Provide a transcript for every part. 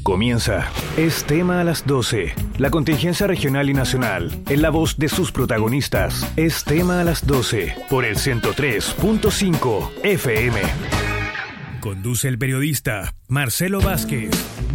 Comienza. Es tema a las 12. La contingencia regional y nacional, en la voz de sus protagonistas. Es tema a las 12, por el 103.5 FM. Conduce el periodista Marcelo Vázquez.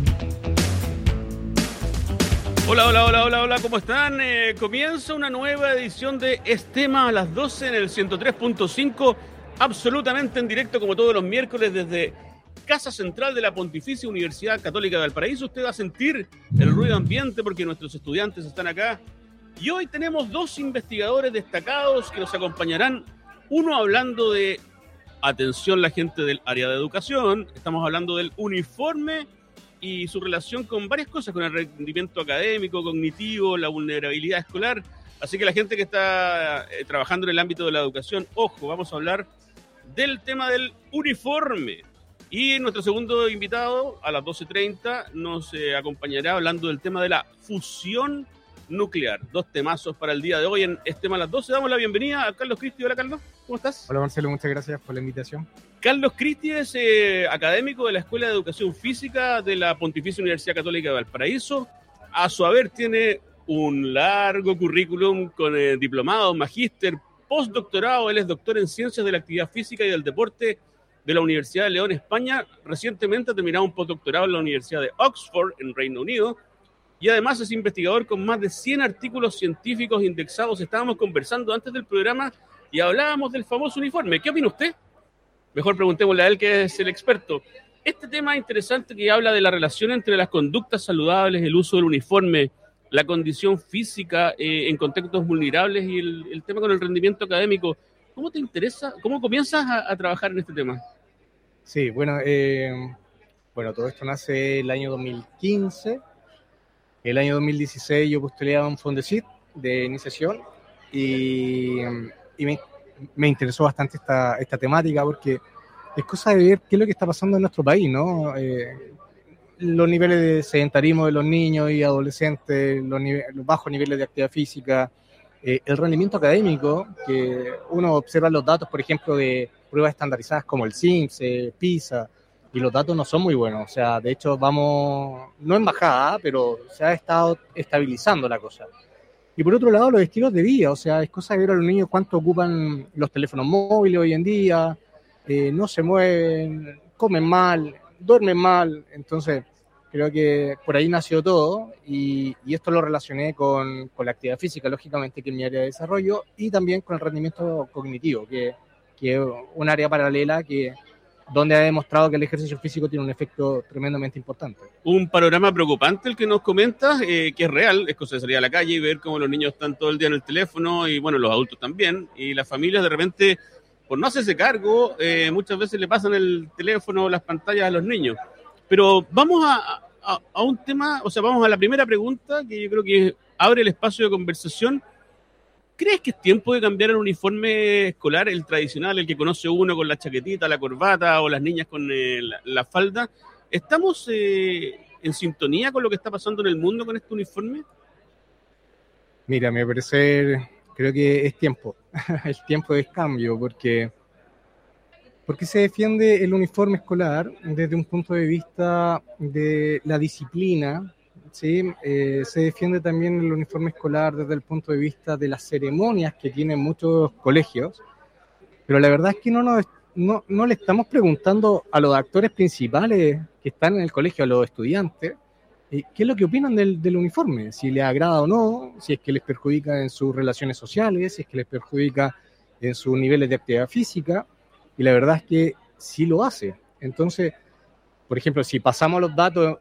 Hola, ¿cómo están? Comienza una nueva edición de Es tema a las 12 en el 103.5, absolutamente en directo como todos los miércoles desde Casa Central de la Pontificia Universidad Católica de Valparaíso. Usted va a sentir el ruido ambiente porque nuestros estudiantes están acá. Y hoy tenemos dos investigadores destacados que nos acompañarán. Uno hablando de, atención la gente del área de educación, estamos hablando del uniforme y su relación con varias cosas, con el rendimiento académico, cognitivo, la vulnerabilidad escolar. Así que la gente que está trabajando en el ámbito de la educación, ojo, vamos a hablar del tema del uniforme. Y nuestro segundo invitado, a las 12:30, nos acompañará hablando del tema de la fusión nuclear. Dos temazos para el día de hoy en Este tema a las 12. Damos la bienvenida a Carlos Cristi. Hola, Carlos, ¿cómo estás? Hola, Marcelo, muchas gracias por la invitación. Carlos Cristi es académico de la Escuela de Educación Física de la Pontificia Universidad Católica de Valparaíso. A su haber tiene un largo currículum con diplomado, magíster, postdoctorado. Él es doctor en Ciencias de la Actividad Física y del Deporte de la Universidad de León, España. Recientemente ha terminado un postdoctorado en la Universidad de Oxford, en Reino Unido. Y además es investigador con más de 100 artículos científicos indexados. Estábamos conversando antes del programa y hablábamos del famoso uniforme. ¿Qué opina usted? Mejor preguntémosle a él, que es el experto. Este tema interesante que habla de la relación entre las conductas saludables, el uso del uniforme, la condición física en contextos vulnerables y el tema con el rendimiento académico. ¿Cómo te interesa? ¿Cómo comienzas a trabajar en este tema? Sí, bueno, todo esto nace el año 2015. El año 2016 yo postulé a un Fondesit de iniciación y me interesó bastante esta temática porque es cosa de ver qué es lo que está pasando en nuestro país, ¿no? Los niveles de sedentarismo de los niños y adolescentes, los bajos niveles de actividad física, el rendimiento académico, que uno observa los datos, por ejemplo, de pruebas estandarizadas como el SIMSS, PISA, y los datos no son muy buenos. O sea, de hecho vamos, no en bajada, pero se ha estado estabilizando la cosa. Y por otro lado, los estilos de vida, o sea, es cosa de ver a los niños cuánto ocupan los teléfonos móviles hoy en día, no se mueven, comen mal, duermen mal. Entonces, creo que por ahí nació todo y esto lo relacioné con la actividad física, lógicamente, que es mi área de desarrollo, y también con el rendimiento cognitivo, que es un área paralela donde ha demostrado que el ejercicio físico tiene un efecto tremendamente importante. Un panorama preocupante el que nos comentas, que es real. Es cosa de salir a la calle y ver cómo los niños están todo el día en el teléfono, y bueno, los adultos también, y las familias de repente, por no hacerse cargo, muchas veces le pasan el teléfono o las pantallas a los niños. Pero vamos a un tema, o sea, vamos a la primera pregunta, que yo creo que abre el espacio de conversación. ¿Crees que es tiempo de cambiar el uniforme escolar, el tradicional, el que conoce uno con la chaquetita, la corbata, o las niñas con la falda? ¿Estamos en sintonía con lo que está pasando en el mundo con este uniforme? Mira, a mi parecer, creo que es tiempo. El tiempo de cambio, porque se defiende el uniforme escolar desde un punto de vista de la disciplina, ¿sí? Se defiende también el uniforme escolar desde el punto de vista de las ceremonias que tienen muchos colegios, pero la verdad es que no le estamos preguntando a los actores principales que están en el colegio, a los estudiantes, qué es lo que opinan del uniforme, si les agrada o no, si es que les perjudica en sus relaciones sociales, si es que les perjudica en sus niveles de actividad física, y la verdad es que sí lo hace. Entonces, por ejemplo, si pasamos los datos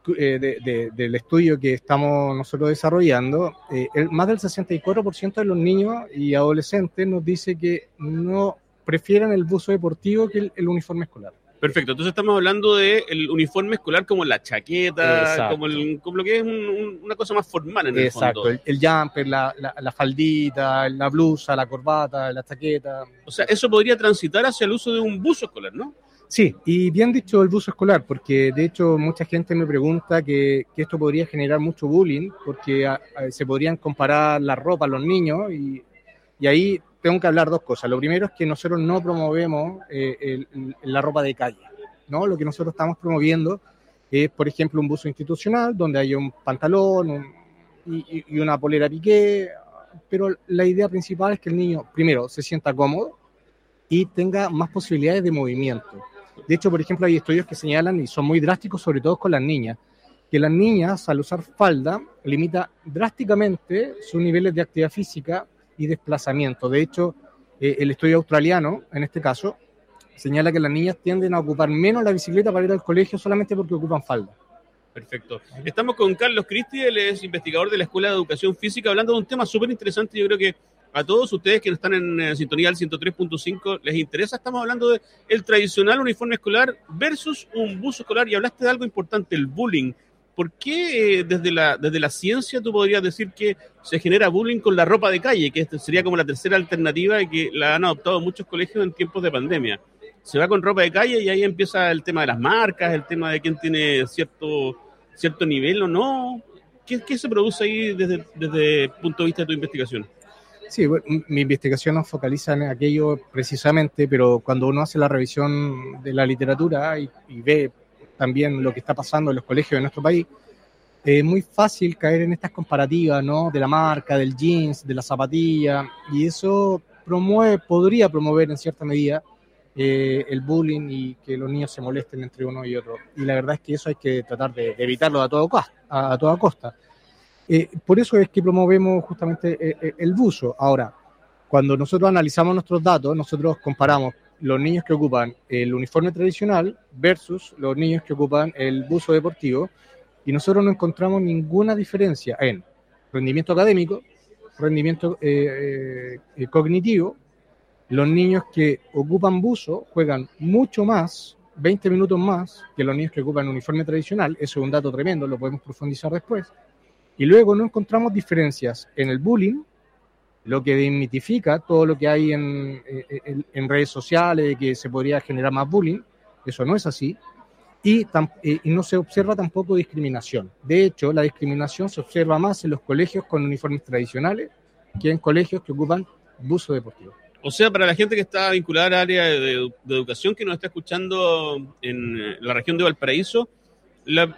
del estudio que estamos nosotros desarrollando, más del 64% de los niños y adolescentes nos dice que no prefieren el buzo deportivo que el uniforme escolar. Perfecto, entonces estamos hablando del uniforme escolar como la chaqueta, como lo que es una cosa más formal en el fondo. Exacto, el jumper, la faldita, la blusa, la corbata, la chaqueta. O sea, eso podría transitar hacia el uso de un buzo escolar, ¿no? Sí, y bien dicho el buzo escolar, porque de hecho mucha gente me pregunta que esto podría generar mucho bullying, porque se podrían comparar la ropa a los niños, y ahí tengo que hablar dos cosas. Lo primero es que nosotros no promovemos la ropa de calle, ¿no? Lo que nosotros estamos promoviendo es, por ejemplo, un buzo institucional donde hay un pantalón y una polera piqué, pero la idea principal es que el niño, primero, se sienta cómodo y tenga más posibilidades de movimiento. De hecho, por ejemplo, hay estudios que señalan, y son muy drásticos, sobre todo con las niñas, que las niñas, al usar falda, limita drásticamente sus niveles de actividad física y desplazamiento. De hecho, el estudio australiano, en este caso, señala que las niñas tienden a ocupar menos la bicicleta para ir al colegio solamente porque ocupan falda. Perfecto. Estamos con Carlos Cristi, él es investigador de la Escuela de Educación Física, hablando de un tema súper interesante. Yo creo que a todos ustedes que están en sintonía del 103.5 les interesa. Estamos hablando de el tradicional uniforme escolar versus un buzo escolar, y hablaste de algo importante, el bullying. ¿Por qué desde la ciencia tú podrías decir que se genera bullying con la ropa de calle, que sería como la tercera alternativa y que la han adoptado muchos colegios en tiempos de pandemia? Se va con ropa de calle y ahí empieza el tema de las marcas, el tema de quién tiene cierto nivel o no. ¿Qué se produce ahí desde el punto de vista de tu investigación? Sí, bueno, mi investigación nos focaliza en aquello precisamente, pero cuando uno hace la revisión de la literatura y ve también lo que está pasando en los colegios de nuestro país, es muy fácil caer en estas comparativas, ¿no? De la marca, del jeans, de la zapatilla, y eso podría promover en cierta medida el bullying y que los niños se molesten entre uno y otro. Y la verdad es que eso hay que tratar de evitarlo a toda costa. Por eso es que promovemos justamente el buzo. Ahora, cuando nosotros analizamos nuestros datos, nosotros comparamos los niños que ocupan el uniforme tradicional versus los niños que ocupan el buzo deportivo, y nosotros no encontramos ninguna diferencia en rendimiento académico, rendimiento cognitivo. Los niños que ocupan buzo juegan mucho más, 20 minutos más, que los niños que ocupan uniforme tradicional. Eso es un dato tremendo, lo podemos profundizar después. Y luego no encontramos diferencias en el bullying, lo que desmitifica todo lo que hay en redes sociales, de que se podría generar más bullying. Eso no es así. Y no se observa tampoco discriminación. De hecho, la discriminación se observa más en los colegios con uniformes tradicionales que en colegios que ocupan buzo deportivo. O sea, para la gente que está vinculada al área de educación, que nos está escuchando en la región de Valparaíso, la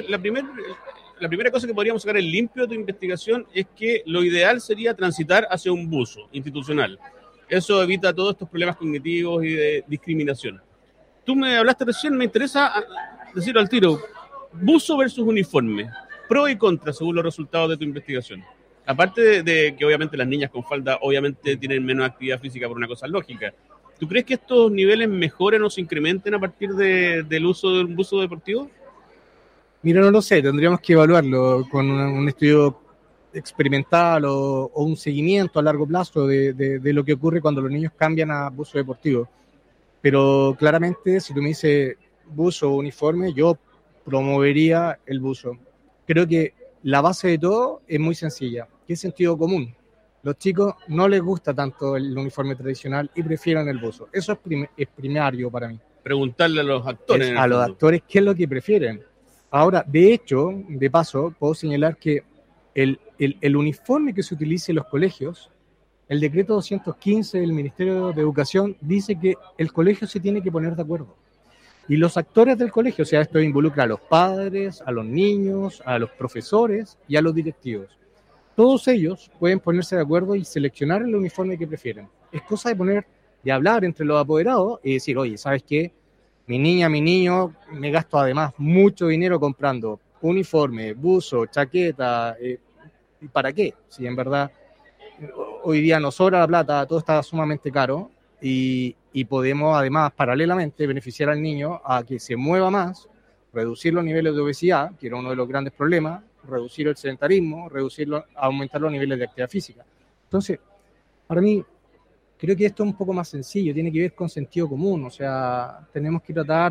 primera cosa que podríamos sacar en limpio de tu investigación es que lo ideal sería transitar hacia un buzo institucional. Eso evita todos estos problemas cognitivos y de discriminación. Tú me hablaste recién, me interesa decirlo al tiro, buzo versus uniforme, pro y contra según los resultados de tu investigación. Aparte de que obviamente las niñas con falda obviamente tienen menos actividad física por una cosa lógica. ¿Tú crees que estos niveles mejoren o se incrementen a partir del uso de un buzo deportivo? Mira, no lo sé, tendríamos que evaluarlo con un estudio experimental o un seguimiento a largo plazo de lo que ocurre cuando los niños cambian a buzo deportivo. Pero claramente, si tú me dices buzo o uniforme, yo promovería el buzo. Creo que la base de todo es muy sencilla, que es sentido común. Los chicos no les gusta tanto el uniforme tradicional y prefieren el buzo. Eso es primario para mí. Preguntarle a los actores. A los actores qué es lo que prefieren. Ahora, de hecho, de paso, puedo señalar que el uniforme que se utiliza en los colegios, el decreto 215 del Ministerio de Educación dice que el colegio se tiene que poner de acuerdo. Y los actores del colegio, o sea, esto involucra a los padres, a los niños, a los profesores y a los directivos. Todos ellos pueden ponerse de acuerdo y seleccionar el uniforme que prefieren. Es cosa de hablar entre los apoderados y decir, oye, ¿sabes qué? Mi niña, mi niño, me gasto además mucho dinero comprando uniforme, buzo, chaqueta. ¿Y para qué? Si en verdad hoy día nos sobra la plata, todo está sumamente caro y podemos además paralelamente beneficiar al niño a que se mueva más, reducir los niveles de obesidad, que era uno de los grandes problemas, reducir el sedentarismo, aumentar los niveles de actividad física. Entonces, para mí, creo que esto es un poco más sencillo, tiene que ver con sentido común, o sea, tenemos que tratar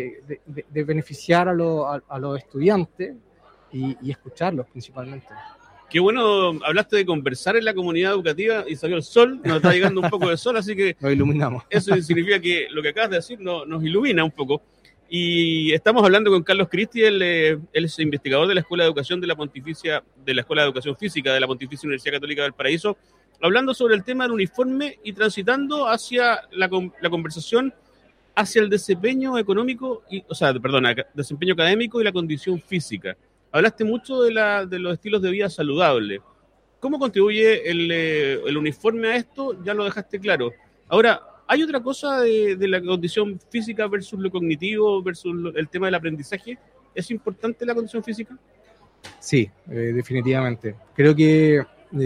de beneficiar a los estudiantes y escucharlos principalmente. Qué bueno, hablaste de conversar en la comunidad educativa y salió el sol, nos está llegando un poco de sol, así que nos iluminamos. Eso significa que lo que acabas de decir nos ilumina un poco. Y estamos hablando con Carlos Cristi, él es investigador de la Escuela de Educación de la Escuela de Educación Física de la Pontificia Universidad Católica de Valparaíso, hablando sobre el tema del uniforme y transitando hacia la conversación hacia el desempeño económico, desempeño académico y la condición física. Hablaste mucho de los estilos de vida saludables. ¿Cómo contribuye el uniforme a esto? Ya lo dejaste claro. Ahora, ¿hay otra cosa de la condición física versus lo cognitivo, versus el tema del aprendizaje? ¿Es importante la condición física? Sí, definitivamente. Creo que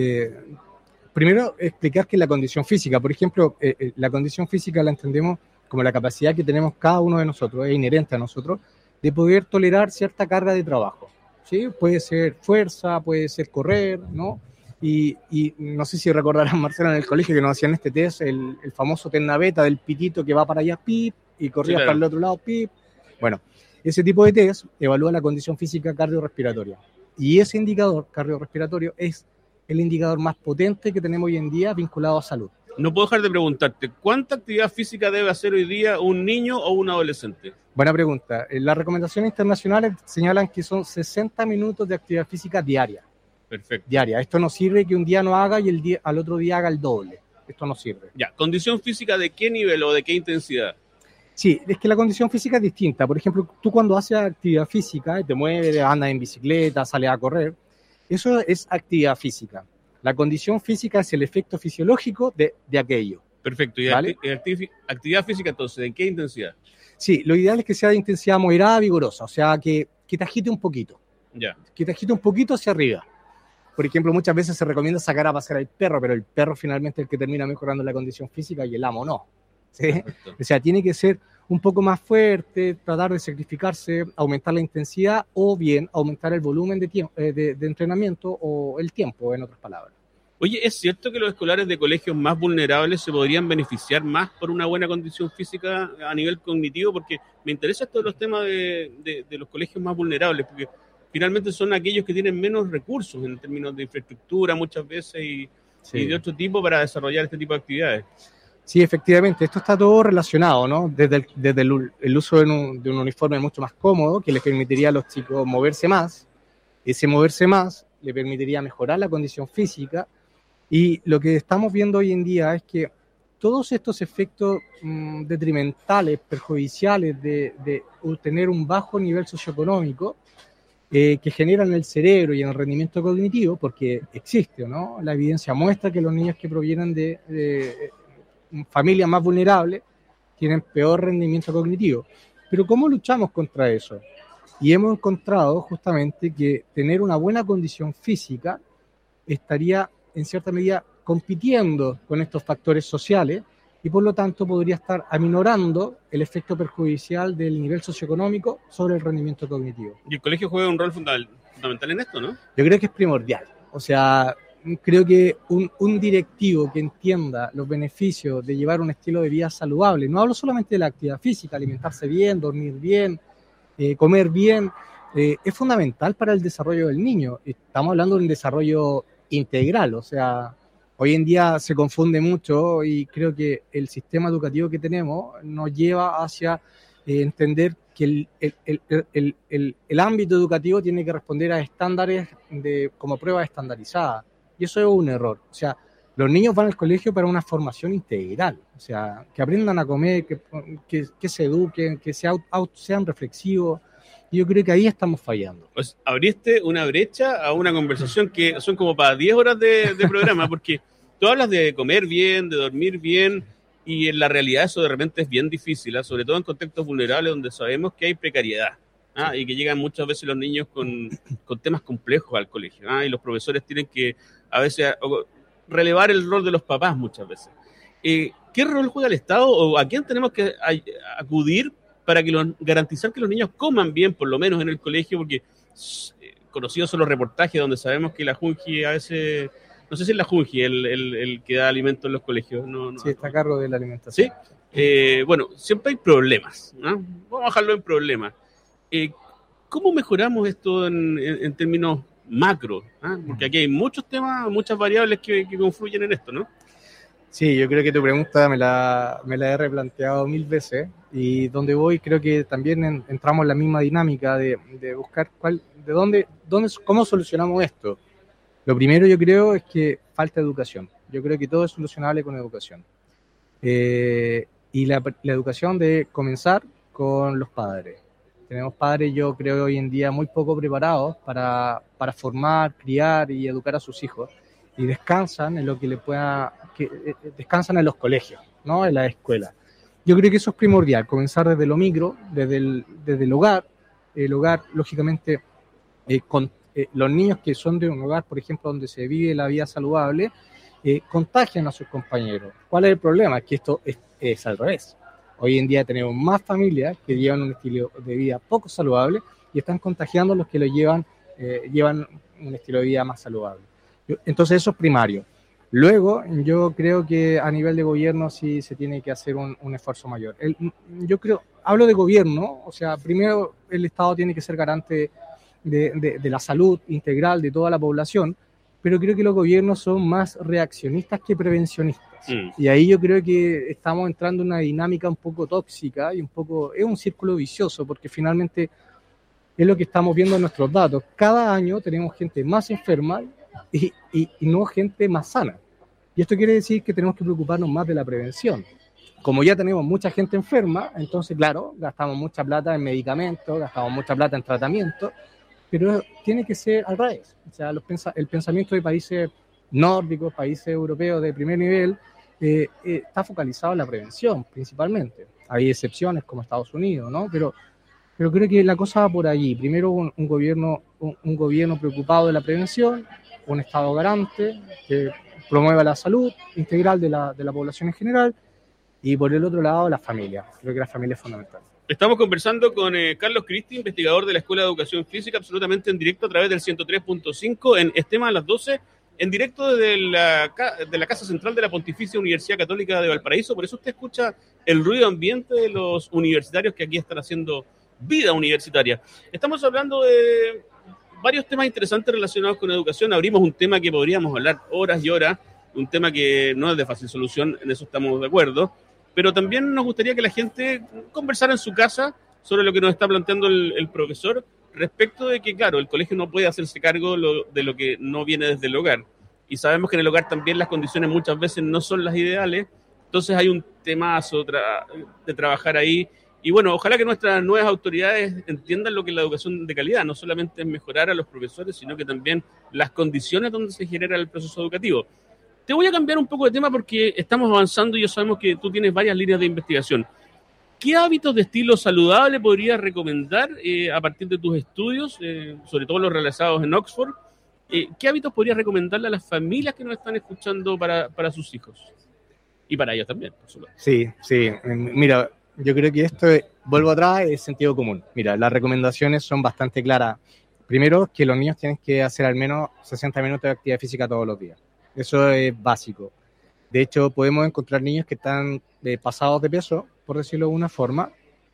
primero explicar que la condición física, por ejemplo, la condición física la entendemos como la capacidad que tenemos cada uno de nosotros, es inherente a nosotros, de poder tolerar cierta carga de trabajo. ¿Sí? Puede ser fuerza, puede ser correr, ¿no? Y no sé si recordarán, Marcelo, en el colegio que nos hacían este test, el famoso test naveta del pitito que va para allá, pip, y corría para el otro lado, pip. Bueno, ese tipo de test evalúa la condición física cardiorrespiratoria. Y ese indicador cardiorrespiratorio es el indicador más potente que tenemos hoy en día vinculado a salud. No puedo dejar de preguntarte, ¿cuánta actividad física debe hacer hoy día un niño o un adolescente? Buena pregunta. Las recomendaciones internacionales señalan que son 60 minutos de actividad física diaria. Perfecto. Diaria. Esto no sirve que un día no haga y al otro día haga el doble. Esto no sirve. Ya, ¿condición física de qué nivel o de qué intensidad? Sí, es que la condición física es distinta. Por ejemplo, tú cuando haces actividad física, te mueves, andas en bicicleta, sales a correr, eso es actividad física. La condición física es el efecto fisiológico de aquello. Perfecto. ¿Y ¿vale? Actividad física entonces, ¿en qué intensidad? Sí, lo ideal es que sea de intensidad moderada, vigorosa, o sea, que te agite un poquito. Ya. Que te agite un poquito hacia arriba. Por ejemplo, muchas veces se recomienda sacar a pasear al perro, pero el perro finalmente es el que termina mejorando la condición física y el amo no. ¿Sí? O sea, tiene que ser un poco más fuerte, tratar de sacrificarse, aumentar la intensidad o bien aumentar el volumen de entrenamiento o el tiempo, en otras palabras. Oye, ¿es cierto que los escolares de colegios más vulnerables se podrían beneficiar más por una buena condición física a nivel cognitivo? Porque me interesa todos los temas de los colegios más vulnerables, porque finalmente son aquellos que tienen menos recursos en términos de infraestructura muchas veces y de otro tipo para desarrollar este tipo de actividades. Sí, efectivamente, esto está todo relacionado, ¿no? Desde el uso de un uniforme mucho más cómodo, que les permitiría a los chicos moverse más. Ese moverse más le permitiría mejorar la condición física. Y lo que estamos viendo hoy en día es que todos estos efectos detrimentales, perjudiciales de tener un bajo nivel socioeconómico, que generan en el cerebro y en el rendimiento cognitivo, porque existe, ¿no? La evidencia muestra que los niños que provienen de familias más vulnerables tienen peor rendimiento cognitivo. Pero ¿cómo luchamos contra eso? Y hemos encontrado justamente que tener una buena condición física estaría en cierta medida compitiendo con estos factores sociales y por lo tanto podría estar aminorando el efecto perjudicial del nivel socioeconómico sobre el rendimiento cognitivo. Y el colegio juega un rol fundamental en esto, ¿no? Yo creo que es primordial. O sea, creo que un directivo que entienda los beneficios de llevar un estilo de vida saludable, no hablo solamente de la actividad física, alimentarse bien, dormir bien, comer bien, es fundamental para el desarrollo del niño. Estamos hablando de un desarrollo integral, o sea, hoy en día se confunde mucho y creo que el sistema educativo que tenemos nos lleva hacia entender que el ámbito educativo tiene que responder a estándares como pruebas estandarizadas. Y eso es un error. O sea, los niños van al colegio para una formación integral. O sea, que aprendan a comer, que se eduquen, que sean reflexivos. Y yo creo que ahí estamos fallando. Pues abriste una brecha a una conversación que son como para 10 horas de programa, porque tú hablas de comer bien, de dormir bien, y en la realidad eso de repente es bien difícil, sobre todo en contextos vulnerables donde sabemos que hay precariedad. Y que llegan muchas veces los niños con temas complejos al colegio, y los profesores tienen que a veces relevar el rol de los papás muchas veces. ¿Qué rol juega el Estado o a quién tenemos que acudir para garantizar que los niños coman bien, por lo menos en el colegio? Porque conocidos son los reportajes donde sabemos que la Junji a veces, no sé si es la Junji el que da alimentos en los colegios. Sí, está a cargo de la alimentación. ¿Sí? Bueno, siempre hay problemas, ¿no? Vamos a dejarlo en problemas. ¿Cómo mejoramos esto en términos macro? Porque aquí hay muchos temas, muchas variables que confluyen en esto, ¿no? Sí, yo creo que tu pregunta me la he replanteado 1000 veces y donde voy creo que también entramos en la misma dinámica de buscar cómo solucionamos esto. Lo primero yo creo es que falta educación. Yo creo que todo es solucionable con educación. y la educación debe comenzar con los padres. Tenemos padres, yo creo, hoy en día muy poco preparados para formar, criar y educar a sus hijos, y descansan en lo que descansan en los colegios, ¿no? En las escuelas. Yo creo que eso es primordial, comenzar desde lo micro, desde el hogar. El hogar, lógicamente, los niños que son de un hogar, por ejemplo, donde se vive la vida saludable, contagian a sus compañeros. ¿Cuál es el problema? Que esto es al revés. Hoy en día tenemos más familias que llevan un estilo de vida poco saludable y están contagiando a los que lo llevan un estilo de vida más saludable. Entonces eso es primario. Luego, yo creo que a nivel de gobierno sí se tiene que hacer un esfuerzo mayor. Hablo de gobierno, o sea, primero el Estado tiene que ser garante de la salud integral de toda la población, pero creo que los gobiernos son más reaccionistas que prevencionistas. Y ahí yo creo que estamos entrando en una dinámica un poco tóxica y es un círculo vicioso, porque finalmente es lo que estamos viendo en nuestros datos. Cada año tenemos gente más enferma y no gente más sana. Y esto quiere decir que tenemos que preocuparnos más de la prevención. Como ya tenemos mucha gente enferma, entonces, claro, gastamos mucha plata en medicamentos, gastamos mucha plata en tratamiento, pero tiene que ser al revés. O sea, el pensamiento de países nórdicos, países europeos de primer nivel, está focalizado en la prevención, principalmente. Hay excepciones como Estados Unidos, ¿no? Pero creo que la cosa va por allí. Primero, un gobierno preocupado de la prevención, un Estado garante que promueva la salud integral de la población en general, y por el otro lado, la familia. Creo que la familia es fundamental. Estamos conversando con Carlos Cristi, investigador de la Escuela de Educación Física, absolutamente en directo a través del 103.5 en Estema a las 12, en directo desde la Casa Central de la Pontificia Universidad Católica de Valparaíso. Por eso usted escucha el ruido ambiente de los universitarios que aquí están haciendo vida universitaria. Estamos hablando de varios temas interesantes relacionados con educación. Abrimos un tema que podríamos hablar horas y horas, un tema que no es de fácil solución, en eso estamos de acuerdo, pero también nos gustaría que la gente conversara en su casa sobre lo que nos está planteando el profesor, respecto de que, claro, el colegio no puede hacerse cargo de lo que no viene desde el hogar. Y sabemos que en el hogar también las condiciones muchas veces no son las ideales. Entonces hay un temazo de trabajar ahí. Y bueno, ojalá que nuestras nuevas autoridades entiendan lo que es la educación de calidad. No solamente es mejorar a los profesores, sino que también las condiciones donde se genera el proceso educativo. Te voy a cambiar un poco de tema porque estamos avanzando y ya sabemos que tú tienes varias líneas de investigación. ¿Qué hábitos de estilo saludable podrías recomendar a partir de tus estudios, sobre todo los realizados en Oxford? ¿Qué hábitos podrías recomendarle a las familias que nos están escuchando para sus hijos? Y para ellos también, por supuesto. Sí. Mira, yo creo que vuelvo atrás, es sentido común. Mira, las recomendaciones son bastante claras. Primero, que los niños tienen que hacer al menos 60 minutos de actividad física todos los días. Eso es básico. De hecho, podemos encontrar niños que están pasados de peso, por decirlo de una forma,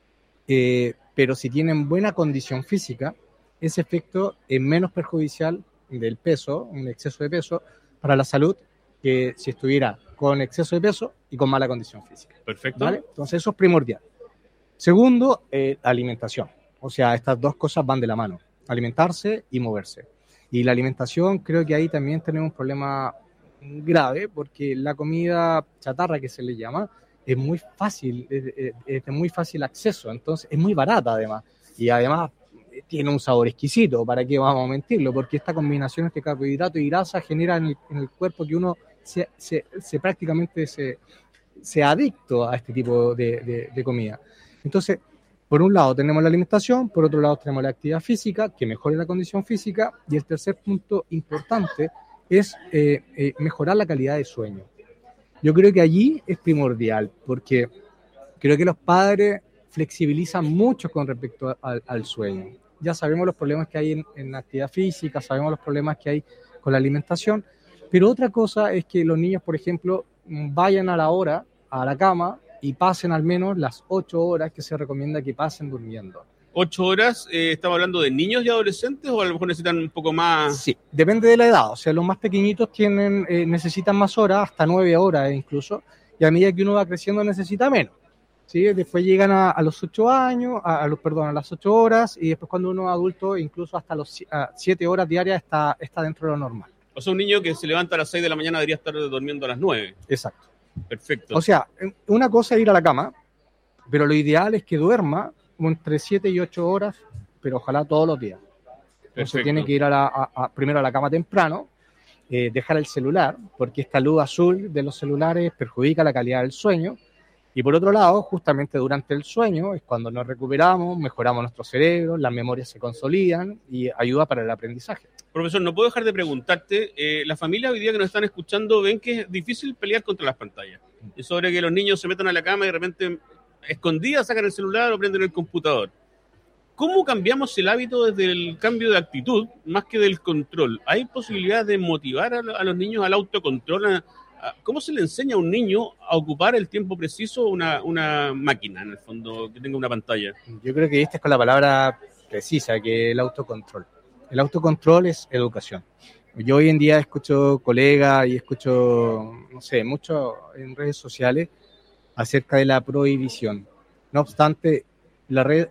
pero si tienen buena condición física, ese efecto es menos perjudicial del peso, un exceso de peso, para la salud, que si estuviera con exceso de peso y con mala condición física. Perfecto. ¿Vale? Entonces eso es primordial. Segundo, alimentación. O sea, estas dos cosas van de la mano, alimentarse y moverse. Y la alimentación, creo que ahí también tenemos un problema grave, porque la comida chatarra, que se le llama, es muy fácil, es de muy fácil acceso, entonces es muy barata además, y además tiene un sabor exquisito, ¿para qué vamos a mentirlo? Porque esta combinación de carbohidrato y grasa genera en el cuerpo que uno prácticamente sea adicto a este tipo de comida. Entonces, por un lado tenemos la alimentación, por otro lado tenemos la actividad física, que mejore la condición física, y el tercer punto importante es mejorar la calidad de sueño. Yo creo que allí es primordial, porque creo que los padres flexibilizan mucho con respecto al sueño. Ya sabemos los problemas que hay en la actividad física, sabemos los problemas que hay con la alimentación, pero otra cosa es que los niños, por ejemplo, vayan a la hora, a la cama, y pasen al menos las 8 horas que se recomienda que pasen durmiendo. 8 horas, ¿estamos hablando de niños y adolescentes o a lo mejor necesitan un poco más? Sí, depende de la edad. O sea, los más pequeñitos necesitan más horas, hasta 9 horas incluso, y a medida que uno va creciendo necesita menos. ¿Sí? Después llegan a los 8 años, a las 8 horas, y después cuando uno es adulto, incluso hasta los 7 horas diarias está dentro de lo normal. O sea, un niño que se levanta a las 6 de la mañana debería estar durmiendo a las 9. Exacto. Perfecto. O sea, una cosa es ir a la cama, pero lo ideal es que duerma entre 7 y 8 horas, pero ojalá todos los días. Entonces tiene que ir primero a la cama temprano, dejar el celular, porque esta luz azul de los celulares perjudica la calidad del sueño. Y por otro lado, justamente durante el sueño es cuando nos recuperamos, mejoramos nuestro cerebro, las memorias se consolidan y ayuda para el aprendizaje. Profesor, no puedo dejar de preguntarte, las familias hoy día que nos están escuchando ven que es difícil pelear contra las pantallas. Y sobre que los niños se metan a la cama y de repente escondidas sacan el celular o prenden el computador. ¿Cómo cambiamos el hábito desde el cambio de actitud más que del control? ¿Hay posibilidad de motivar a los niños al autocontrol? ¿Cómo se le enseña a un niño a ocupar el tiempo preciso una máquina, en el fondo, que tenga una pantalla? Yo creo que esta es con la palabra precisa, que es el autocontrol. El autocontrol es educación. Yo hoy en día escucho colegas y escucho, no sé, mucho en redes sociales acerca de la prohibición. No obstante, las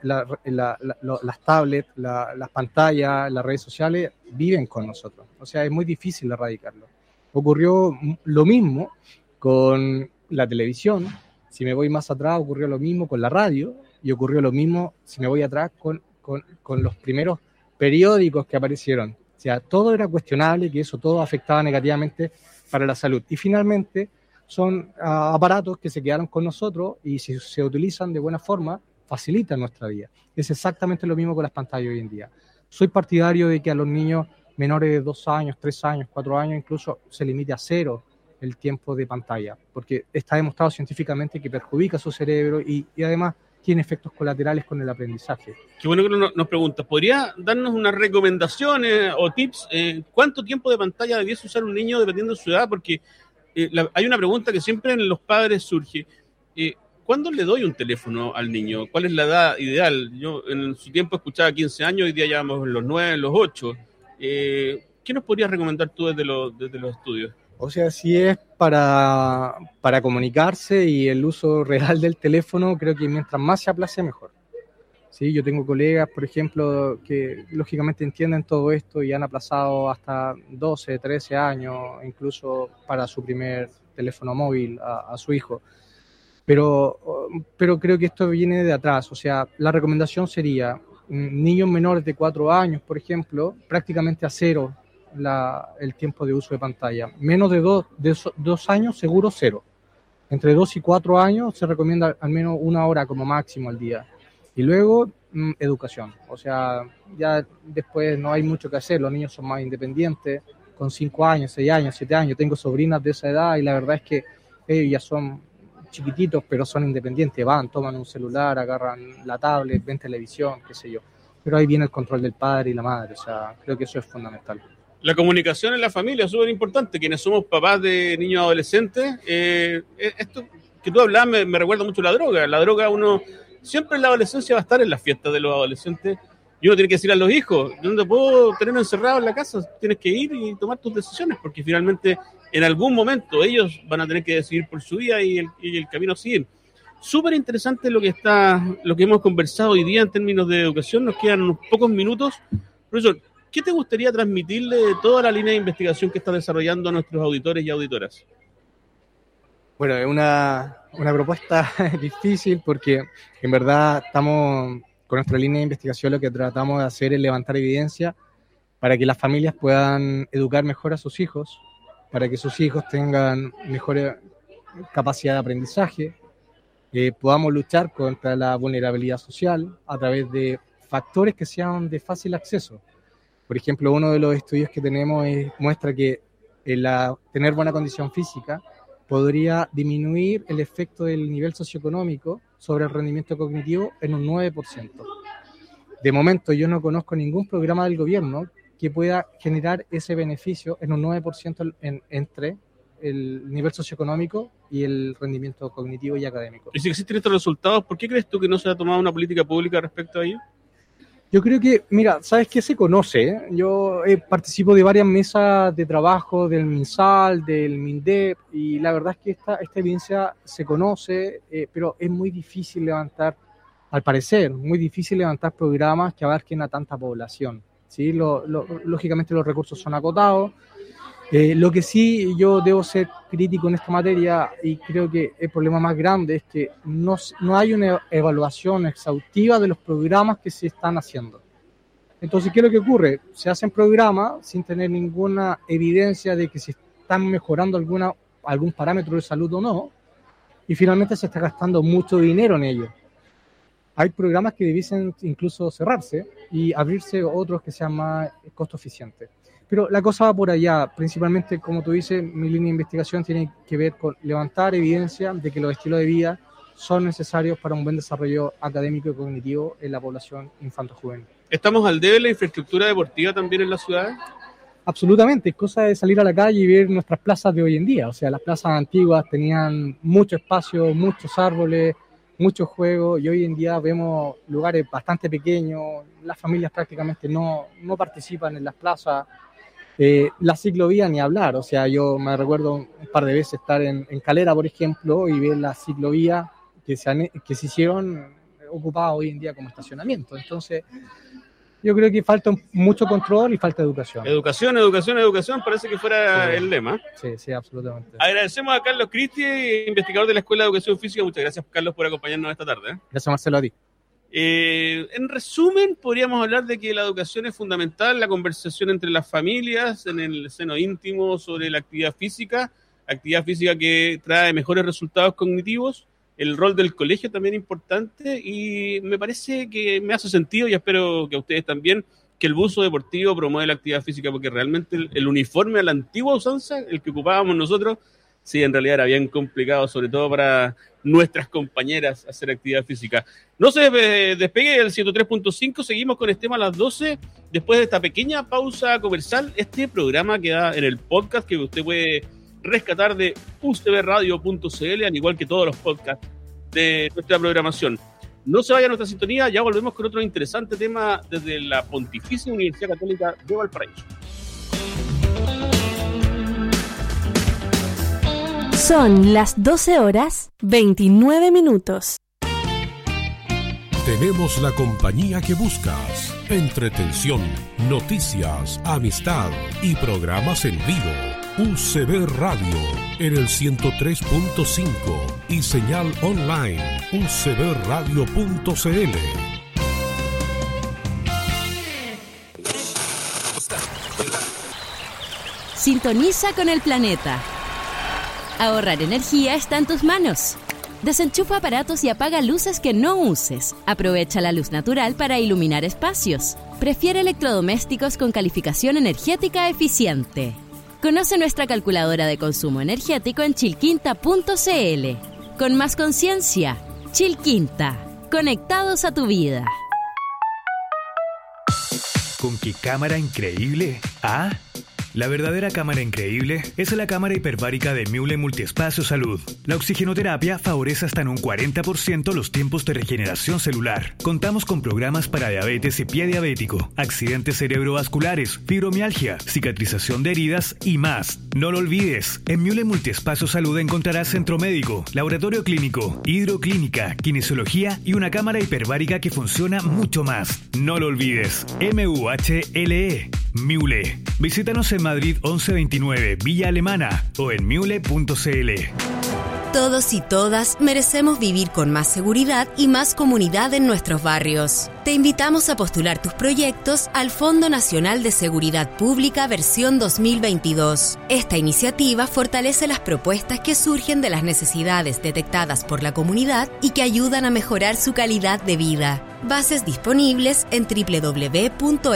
tablets, las pantallas, las redes sociales viven con nosotros. O sea, es muy difícil erradicarlo. Ocurrió lo mismo con la televisión. Si me voy más atrás, ocurrió lo mismo con la radio. Y ocurrió lo mismo, si me voy atrás, con los primeros periódicos que aparecieron. O sea, todo era cuestionable, que eso todo afectaba negativamente para la salud. Y finalmente son aparatos que se quedaron con nosotros y si se utilizan de buena forma, facilitan nuestra vida. Es exactamente lo mismo con las pantallas hoy en día. Soy partidario de que a los niños menores de 2 años, 3 años, 4 años, incluso se limite a 0 el tiempo de pantalla, porque está demostrado científicamente que perjudica su cerebro y además tiene efectos colaterales con el aprendizaje. Qué bueno que nos preguntas. ¿Podría darnos unas recomendaciones o tips? ¿Cuánto tiempo de pantalla debiese usar un niño dependiendo de su edad? Porque hay una pregunta que siempre en los padres surge. ¿Cuándo le doy un teléfono al niño? ¿Cuál es la edad ideal? Yo en su tiempo escuchaba 15 años, hoy día llevamos los 9, los 8. ¿Qué nos podrías recomendar tú desde los estudios? O sea, si es para comunicarse y el uso real del teléfono, creo que mientras más se aplace, mejor. Sí, yo tengo colegas, por ejemplo, que lógicamente entienden todo esto y han aplazado hasta 12, 13 años, incluso para su primer teléfono móvil a su hijo. Pero creo que esto viene de atrás. O sea, la recomendación sería niños menores de 4 años, por ejemplo, prácticamente a 0 el tiempo de uso de pantalla. Menos de 2 años, seguro 0. Entre 2 y 4 años se recomienda al menos 1 hora como máximo al día. Y luego, educación. O sea, ya después no hay mucho que hacer. Los niños son más independientes, con 5 años, 6 años, 7 años. Tengo sobrinas de esa edad y la verdad es que ellos ya son chiquititos, pero son independientes. Van, toman un celular, agarran la tablet, ven televisión, qué sé yo. Pero ahí viene el control del padre y la madre. O sea, creo que eso es fundamental. La comunicación en la familia es súper importante. Quienes somos papás de niños adolescentes, esto que tú hablabas me recuerda mucho la droga. La droga, uno siempre en la adolescencia va a estar en las fiestas de los adolescentes y uno tiene que decir a los hijos, yo no te puedo tener encerrado en la casa, tienes que ir y tomar tus decisiones, porque finalmente en algún momento ellos van a tener que decidir por su vida y el camino a seguir. Súper interesante lo que hemos conversado hoy día en términos de educación. Nos quedan unos pocos minutos. Profesor, ¿qué te gustaría transmitirle de toda la línea de investigación que estás desarrollando a nuestros auditores y auditoras? Bueno, es una propuesta difícil porque en verdad estamos con nuestra línea de investigación, lo que tratamos de hacer es levantar evidencia para que las familias puedan educar mejor a sus hijos, para que sus hijos tengan mejor capacidad de aprendizaje, podamos luchar contra la vulnerabilidad social a través de factores que sean de fácil acceso. Por ejemplo, uno de los estudios que tenemos muestra que tener buena condición física podría disminuir el efecto del nivel socioeconómico sobre el rendimiento cognitivo en un 9%. De momento yo no conozco ningún programa del gobierno que pueda generar ese beneficio en un 9% entre el nivel socioeconómico y el rendimiento cognitivo y académico. Y si existen estos resultados, ¿por qué crees tú que no se ha tomado una política pública respecto a ello? Yo creo que, mira, ¿sabes qué se conoce? Yo participo de varias mesas de trabajo del MinSal, del MINDEP, y la verdad es que esta evidencia se conoce, pero es muy difícil levantar, al parecer, muy difícil levantar programas que abarquen a tanta población, ¿sí? Lógicamente los recursos son acotados, Lo que sí yo debo ser crítico en esta materia, y creo que el problema más grande es que no hay una evaluación exhaustiva de los programas que se están haciendo. Entonces, ¿qué es lo que ocurre? Se hacen programas sin tener ninguna evidencia de que se están mejorando algún parámetro de salud o no, y finalmente se está gastando mucho dinero en ello. Hay programas que debiesen incluso cerrarse y abrirse otros que sean más costo eficientes. Pero la cosa va por allá. Principalmente, como tú dices, mi línea de investigación tiene que ver con levantar evidencia de que los estilos de vida son necesarios para un buen desarrollo académico y cognitivo en la población infanto-juvenil. ¿Estamos al debe de la infraestructura deportiva también en las ciudades? Absolutamente, es cosa de salir a la calle y ver nuestras plazas de hoy en día. O sea, las plazas antiguas tenían mucho espacio, muchos árboles, muchos juegos, y hoy en día vemos lugares bastante pequeños. Las familias prácticamente no participan en las plazas. La ciclovía ni hablar. O sea, yo me recuerdo un par de veces estar en Calera, por ejemplo, y ver la ciclovía que se hicieron ocupadas hoy en día como estacionamiento. Entonces, yo creo que falta mucho control y falta educación. Educación, parece que fuera el lema. Sí, absolutamente. Agradecemos a Carlos Cristi, investigador de la Escuela de Educación Física. Muchas gracias, Carlos, por acompañarnos esta tarde. Gracias, Marcelo, a ti. En resumen, podríamos hablar de que la educación es fundamental, la conversación entre las familias, en el seno íntimo sobre la actividad física que trae mejores resultados cognitivos. El rol del colegio también es importante, y me parece que me hace sentido, y espero que a ustedes también, que el buzo deportivo promueve la actividad física, porque realmente el uniforme a la antigua usanza, el que ocupábamos nosotros, sí, en realidad era bien complicado, sobre todo para nuestras compañeras, hacer actividad física. No se despegue del 103.5, seguimos con este tema a las 12, después de esta pequeña pausa comercial. Este programa queda en el podcast que usted puede rescatar de ucbradio.cl, al igual que todos los podcasts de nuestra programación. No se vaya a nuestra sintonía, ya volvemos con otro interesante tema desde la Pontificia Universidad Católica de Valparaíso. Son las 12:29. Tenemos la compañía que buscas: entretención, noticias, amistad y programas en vivo. UCB Radio en el 103.5 y señal online ucbradio.cl. Sintoniza con el planeta. Ahorrar energía está en tus manos. Desenchufa aparatos y apaga luces que no uses. Aprovecha la luz natural para iluminar espacios. Prefiere electrodomésticos con calificación energética eficiente. Conoce nuestra calculadora de consumo energético en chilquinta.cl. Con más conciencia, Chilquinta. Conectados a tu vida. ¿Con qué cámara increíble? ¿Ah? La verdadera cámara increíble es la cámara hiperbárica de Miule Multiespacio Salud. La oxigenoterapia favorece hasta en un 40% los tiempos de regeneración celular. Contamos con programas para diabetes y pie diabético, accidentes cerebrovasculares, fibromialgia, cicatrización de heridas y más. No lo olvides, en Miule Multiespacio Salud encontrarás centro médico, laboratorio clínico, hidroclínica, kinesiología y una cámara hiperbárica que funciona mucho más. No lo olvides, MUHLE, Miule. Visítanos en Madrid 1129, Villa Alemana, o en miule.cl. Todos y todas merecemos vivir con más seguridad y más comunidad en nuestros barrios. Te invitamos a postular tus proyectos al Fondo Nacional de Seguridad Pública versión 2022. Esta iniciativa fortalece las propuestas que surgen de las necesidades detectadas por la comunidad y que ayudan a mejorar su calidad de vida. Bases disponibles en www.fnsp.cl.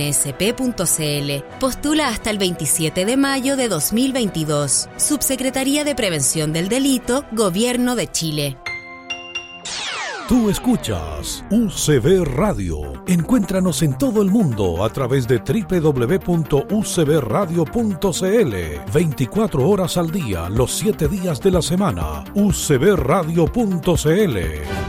Postula hasta el 27 de mayo de 2022. Subsecretaría de Prevención del Delito, Gobierno de Chile. Tú escuchas UCB Radio. Encuéntranos en todo el mundo a través de www.ucbradio.cl. 24 horas al día, los 7 días de la semana. ucbradio.cl.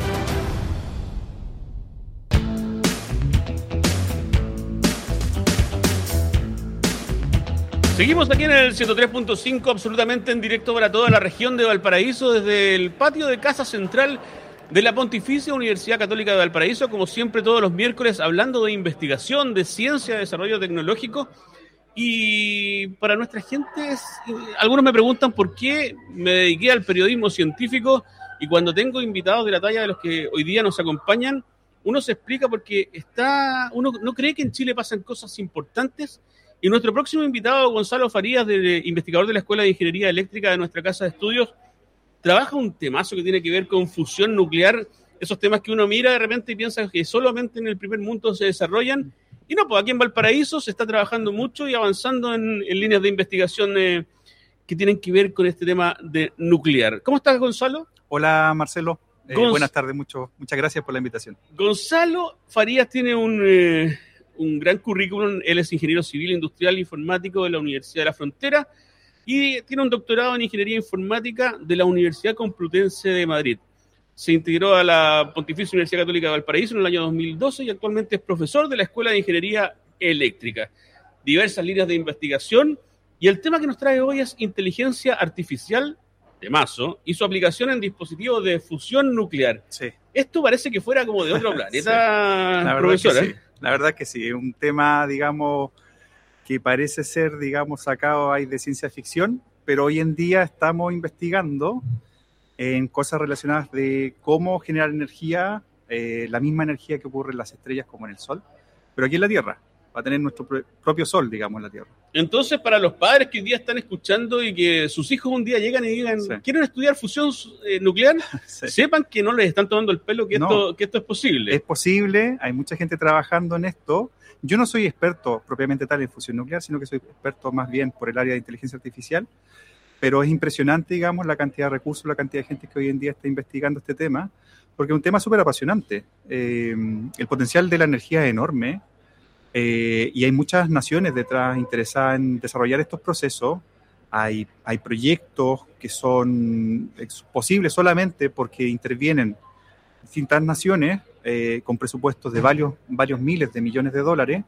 Seguimos aquí en el 103.5, absolutamente en directo para toda la región de Valparaíso, desde el patio de Casa Central de la Pontificia Universidad Católica de Valparaíso, como siempre todos los miércoles, hablando de investigación, de ciencia, de desarrollo tecnológico. Y para nuestra gente, algunos me preguntan por qué me dediqué al periodismo científico, y cuando tengo invitados de la talla de los que hoy día nos acompañan, uno se explica porque uno no cree que en Chile pasan cosas importantes. Y nuestro próximo invitado, Gonzalo Farías, investigador de la Escuela de Ingeniería Eléctrica de nuestra casa de estudios, trabaja un temazo que tiene que ver con fusión nuclear, esos temas que uno mira de repente y piensa que solamente en el primer mundo se desarrollan. Y no, pues aquí en Valparaíso se está trabajando mucho y avanzando en líneas de investigación que tienen que ver con este tema de nuclear. ¿Cómo estás, Gonzalo? Hola, Marcelo. Buenas tardes, muchas gracias por la invitación. Gonzalo Farías tiene un gran currículum. Él es ingeniero civil, industrial e informático de la Universidad de la Frontera y tiene un doctorado en ingeniería informática de la Universidad Complutense de Madrid. Se integró a la Pontificia Universidad Católica de Valparaíso en el año 2012 y actualmente es profesor de la Escuela de Ingeniería Eléctrica. Diversas líneas de investigación, y el tema que nos trae hoy es inteligencia artificial, temazo, y su aplicación en dispositivos de fusión nuclear. Sí. Esto parece que fuera como de otro planeta, sí. profesora. Sí. La verdad que sí, es un tema, digamos, que parece ser, digamos, sacado ahí de ciencia ficción, pero hoy en día estamos investigando en cosas relacionadas de cómo generar energía, la misma energía que ocurre en las estrellas como en el Sol, pero aquí en la Tierra. Va a tener nuestro propio Sol, digamos, en la Tierra. Entonces, para los padres que hoy día están escuchando y que sus hijos un día llegan y digan, sí, ¿quieren estudiar fusión nuclear? Sí. Sepan que no les están tomando el pelo, que esto es posible. Es posible, hay mucha gente trabajando en esto. Yo no soy experto propiamente tal en fusión nuclear, sino que soy experto más bien por el área de inteligencia artificial, pero es impresionante, digamos, la cantidad de recursos, la cantidad de gente que hoy en día está investigando este tema, porque es un tema súper apasionante. El potencial de la energía es enorme. Y hay muchas naciones detrás interesadas en desarrollar estos procesos. Hay proyectos que son posibles solamente porque intervienen distintas naciones con presupuestos de varios miles de millones de dólares,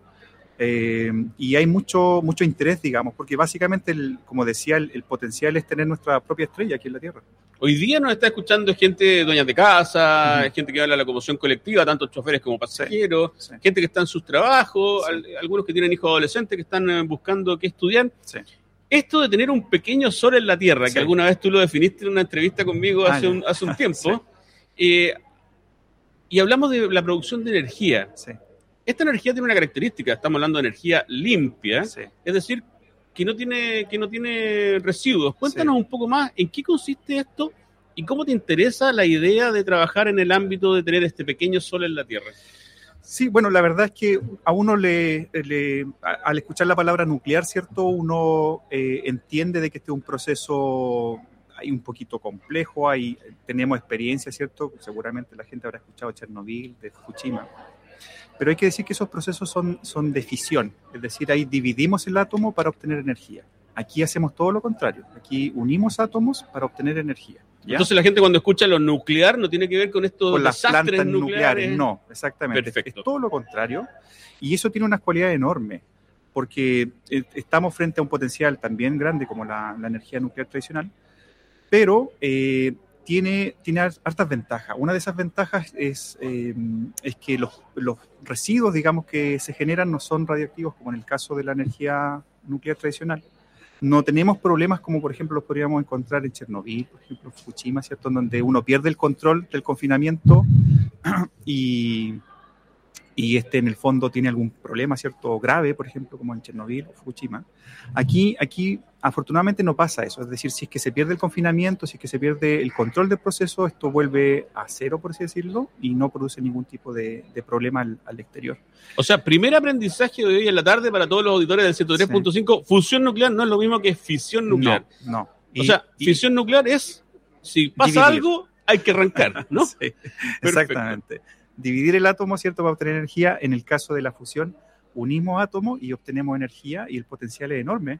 y hay mucho interés, digamos, porque básicamente, como decía, el potencial es tener nuestra propia estrella aquí en la Tierra. Hoy día nos está escuchando gente, dueñas de casa, gente que habla de la locomoción colectiva, tanto choferes como pasajeros, sí. Gente que está en sus trabajos, sí. Algunos que tienen hijos adolescentes que están buscando qué estudiar. Sí. Esto de tener un pequeño sol en la Tierra, sí, que alguna vez tú lo definiste en una entrevista conmigo hace un tiempo, sí. Y hablamos de la producción de energía. Sí. Esta energía tiene una característica, estamos hablando de energía limpia, sí, es decir, que no tiene residuos. Cuéntanos, sí, un poco más en qué consiste esto y cómo te interesa la idea de trabajar en el ámbito de tener este pequeño sol en la Tierra. Sí, bueno, la verdad es que a uno al escuchar la palabra nuclear, ¿cierto? Uno entiende de que este es un proceso ahí un poquito complejo, tenemos experiencia, ¿cierto? Seguramente la gente habrá escuchado Chernobyl, de Fukushima. Pero hay que decir que esos procesos son de fisión, es decir, ahí dividimos el átomo para obtener energía. Aquí hacemos todo lo contrario, aquí unimos átomos para obtener energía. ¿Ya? Entonces la gente cuando escucha lo nuclear no tiene que ver con estos desastres plantas nucleares. No, exactamente. Perfecto. Es todo lo contrario, y eso tiene unas cualidades enormes, porque estamos frente a un potencial también grande como la energía nuclear tradicional, pero tiene hartas ventajas. Una de esas ventajas es que los residuos, digamos, que se generan no son radioactivos como en el caso de la energía nuclear tradicional. No tenemos problemas como, por ejemplo, los podríamos encontrar en Chernobyl, por ejemplo, en Fukushima, ¿cierto? En donde uno pierde el control del confinamiento y en el fondo tiene algún problema, ¿cierto? Grave, por ejemplo, como en Chernobyl o Fukushima. Aquí afortunadamente no pasa eso, es decir, si es que se pierde el confinamiento, si es que se pierde el control del proceso, esto vuelve a cero, por así decirlo, y no produce ningún tipo de problema al exterior. O sea, primer aprendizaje de hoy en la tarde para todos los auditores del 103.5, sí. Fusión nuclear no es lo mismo que fisión nuclear. No. Fisión nuclear es, si pasa algo, hay que arrancar, ¿no? Sí, exactamente. Dividir el átomo, ¿cierto?, para obtener energía. En el caso de la fusión, unimos átomos y obtenemos energía, y el potencial es enorme.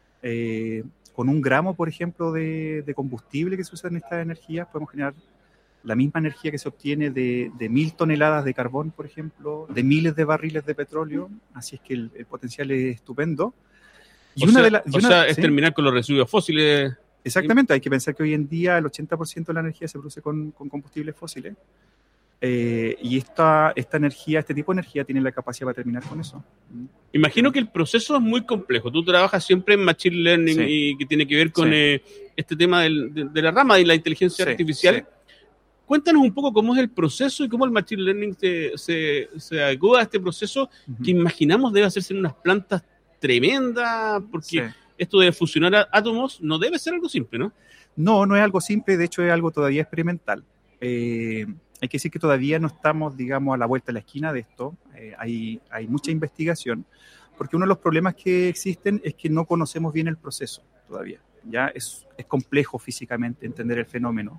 Con 1 gramo, por ejemplo, de combustible que se usa en estas energías, podemos generar la misma energía que se obtiene de 1000 toneladas de carbón, por ejemplo, de miles de barriles de petróleo. Así es que el potencial es estupendo. Y es terminar con los residuos fósiles. Exactamente, hay que pensar que hoy en día el 80% de la energía se produce con combustibles fósiles. Y esta energía, este tipo de energía tiene la capacidad para terminar con eso. Imagino que el proceso es muy complejo. Tú trabajas siempre en Machine Learning y que tiene que ver con este tema de la rama de la inteligencia artificial. Sí. Cuéntanos un poco cómo es el proceso y cómo el Machine Learning se adecua a este proceso que imaginamos debe hacerse en unas plantas tremendas, porque esto de fusionar átomos no debe ser algo simple, ¿no? No es algo simple, de hecho es algo todavía experimental. Hay que decir que todavía no estamos, digamos, a la vuelta de la esquina de esto. Hay mucha investigación, porque uno de los problemas que existen es que no conocemos bien el proceso todavía. Ya es complejo físicamente entender el fenómeno.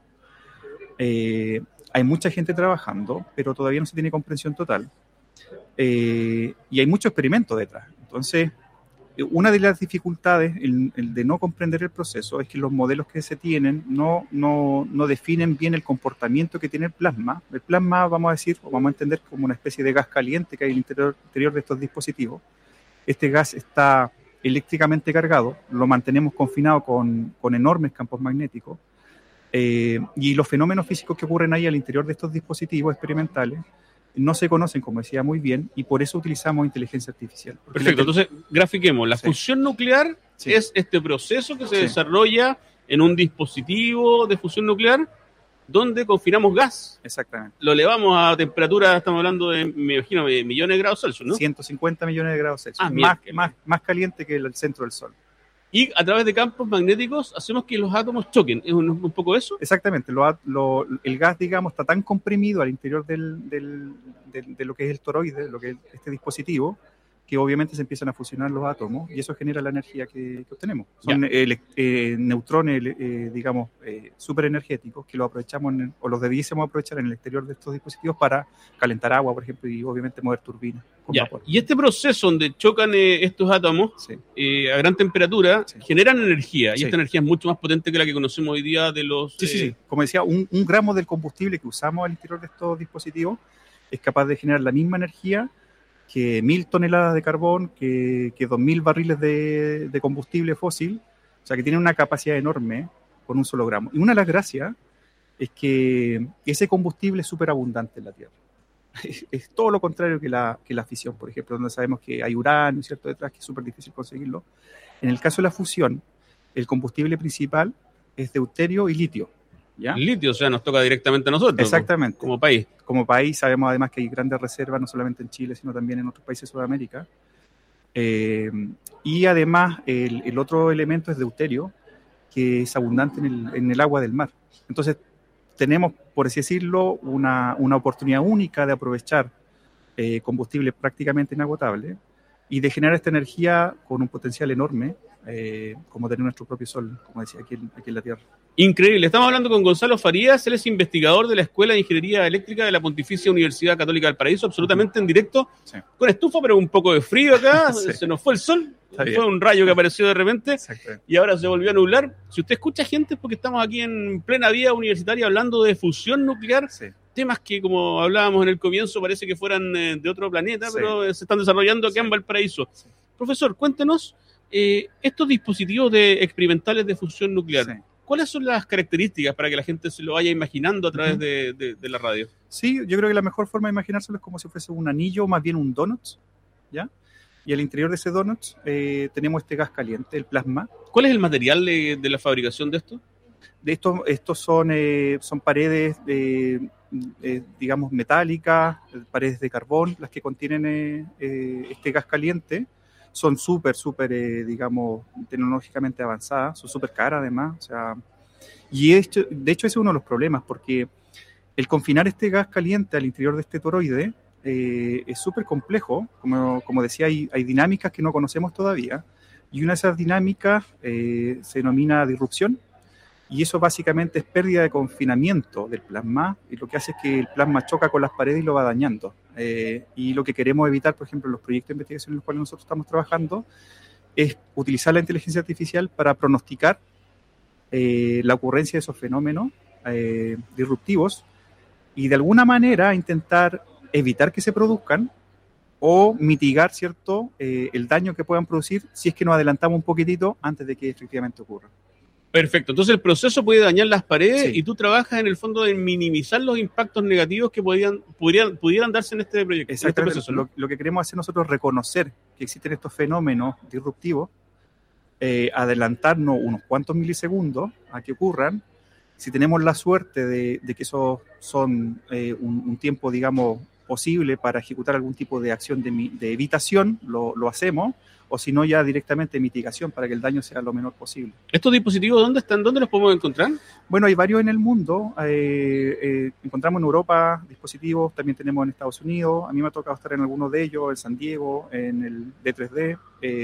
Hay mucha gente trabajando, pero todavía no se tiene comprensión total. Y hay mucho experimento detrás. Entonces, una de las dificultades el de no comprender el proceso es que los modelos que se tienen no definen bien el comportamiento que tiene el plasma. El plasma, vamos a decir, o vamos a entender como una especie de gas caliente que hay en el interior de estos dispositivos. Este gas está eléctricamente cargado, lo mantenemos confinado con enormes campos magnéticos, y los fenómenos físicos que ocurren ahí al interior de estos dispositivos experimentales no se conocen, como decía muy bien, y por eso utilizamos inteligencia artificial. Perfecto, entonces grafiquemos. La fusión nuclear es este proceso que se desarrolla en un dispositivo de fusión nuclear donde confinamos gas. Exactamente. Lo elevamos a temperatura, estamos hablando de, me imagino, de millones de grados Celsius, ¿no? 150 millones de grados Celsius. Más caliente que el centro del Sol. Y a través de campos magnéticos hacemos que los átomos choquen. ¿Es un poco eso? Exactamente. El gas, digamos, está tan comprimido al interior de lo que es el toroide, lo que es este dispositivo, que obviamente se empiezan a fusionar los átomos y eso genera la energía que obtenemos. Son neutrones, digamos, súper energéticos que los aprovechamos o los debiésemos aprovechar en el exterior de estos dispositivos para calentar agua, por ejemplo, y obviamente mover turbinas con vapor. Y este proceso donde chocan estos átomos a gran temperatura generan energía y esta energía es mucho más potente que la que conocemos hoy día de los... Sí. Como decía, un gramo del combustible que usamos al interior de estos dispositivos es capaz de generar la misma energía que 1.000 toneladas de carbón, que 2.000 barriles de combustible fósil, o sea que tiene una capacidad enorme con un solo gramo. Y una de las gracias es que ese combustible es súper abundante en la Tierra. Es todo lo contrario que la fisión, por ejemplo, donde sabemos que hay uranio, ¿cierto?, detrás, que es súper difícil conseguirlo. En el caso de la fusión, el combustible principal es deuterio y litio. ¿Ya? Litio, o sea, nos toca directamente a nosotros. Exactamente. Como país. Como país, sabemos además que hay grandes reservas, no solamente en Chile, sino también en otros países de Sudamérica. Y además, el otro elemento es deuterio, que es abundante en el agua del mar. Entonces, tenemos, por así decirlo, una oportunidad única de aprovechar combustible prácticamente inagotable y de generar esta energía con un potencial enorme, como tener nuestro propio sol, como decía, aquí en la Tierra. Increíble. Estamos hablando con Gonzalo Farías, él es investigador de la Escuela de Ingeniería Eléctrica de la Pontificia Universidad Católica del Paraíso, absolutamente en directo, con estufa, pero un poco de frío acá, se nos fue el sol, fue un rayo que apareció de repente y ahora se volvió a nublar. Si usted escucha gente es porque estamos aquí en plena vía universitaria hablando de fusión nuclear, temas que, como hablábamos en el comienzo, parece que fueran de otro planeta, pero se están desarrollando acá en Valparaíso. Profesor, cuéntenos estos dispositivos experimentales de fusión nuclear. ¿Cuáles son las características para que la gente se lo vaya imaginando a través de la radio? Sí, yo creo que la mejor forma de imaginárselo es como si fuese un anillo, más bien un donut, ¿ya? Y al interior de ese donut tenemos este gas caliente, el plasma. ¿Cuál es el material de la fabricación de esto? Estos son paredes, digamos, metálicas, paredes de carbón, las que contienen este gas caliente. Son súper, digamos, tecnológicamente avanzadas, son súper caras además, o sea, y de hecho ese es uno de los problemas, porque el confinar este gas caliente al interior de este toroide es súper complejo, como decía, hay dinámicas que no conocemos todavía, y una de esas dinámicas se denomina disrupción, y eso básicamente es pérdida de confinamiento del plasma, y lo que hace es que el plasma choca con las paredes y lo va dañando. Y lo que queremos evitar, por ejemplo, en los proyectos de investigación en los cuales nosotros estamos trabajando, es utilizar la inteligencia artificial para pronosticar la ocurrencia de esos fenómenos disruptivos y de alguna manera intentar evitar que se produzcan o mitigar, ¿cierto?, el daño que puedan producir si es que nos adelantamos un poquitito antes de que efectivamente ocurra. Perfecto. Entonces el proceso puede dañar las paredes Sí. y tú trabajas en el fondo en minimizar los impactos negativos que pudieran darse en este proyecto. En este Exactamente. proceso, ¿no? Lo que queremos hacer nosotros es reconocer que existen estos fenómenos disruptivos, adelantarnos unos cuantos milisegundos a que ocurran. Si tenemos la suerte de que esos son un tiempo, digamos, posible para ejecutar algún tipo de acción de evitación, lo hacemos, o si no, ya directamente mitigación para que el daño sea lo menor posible. ¿Estos dispositivos dónde están? ¿Dónde los podemos encontrar? Bueno, hay varios en el mundo. Encontramos en Europa dispositivos, también tenemos en Estados Unidos. A mí me ha tocado estar en algunos de ellos, en San Diego, en el D3D.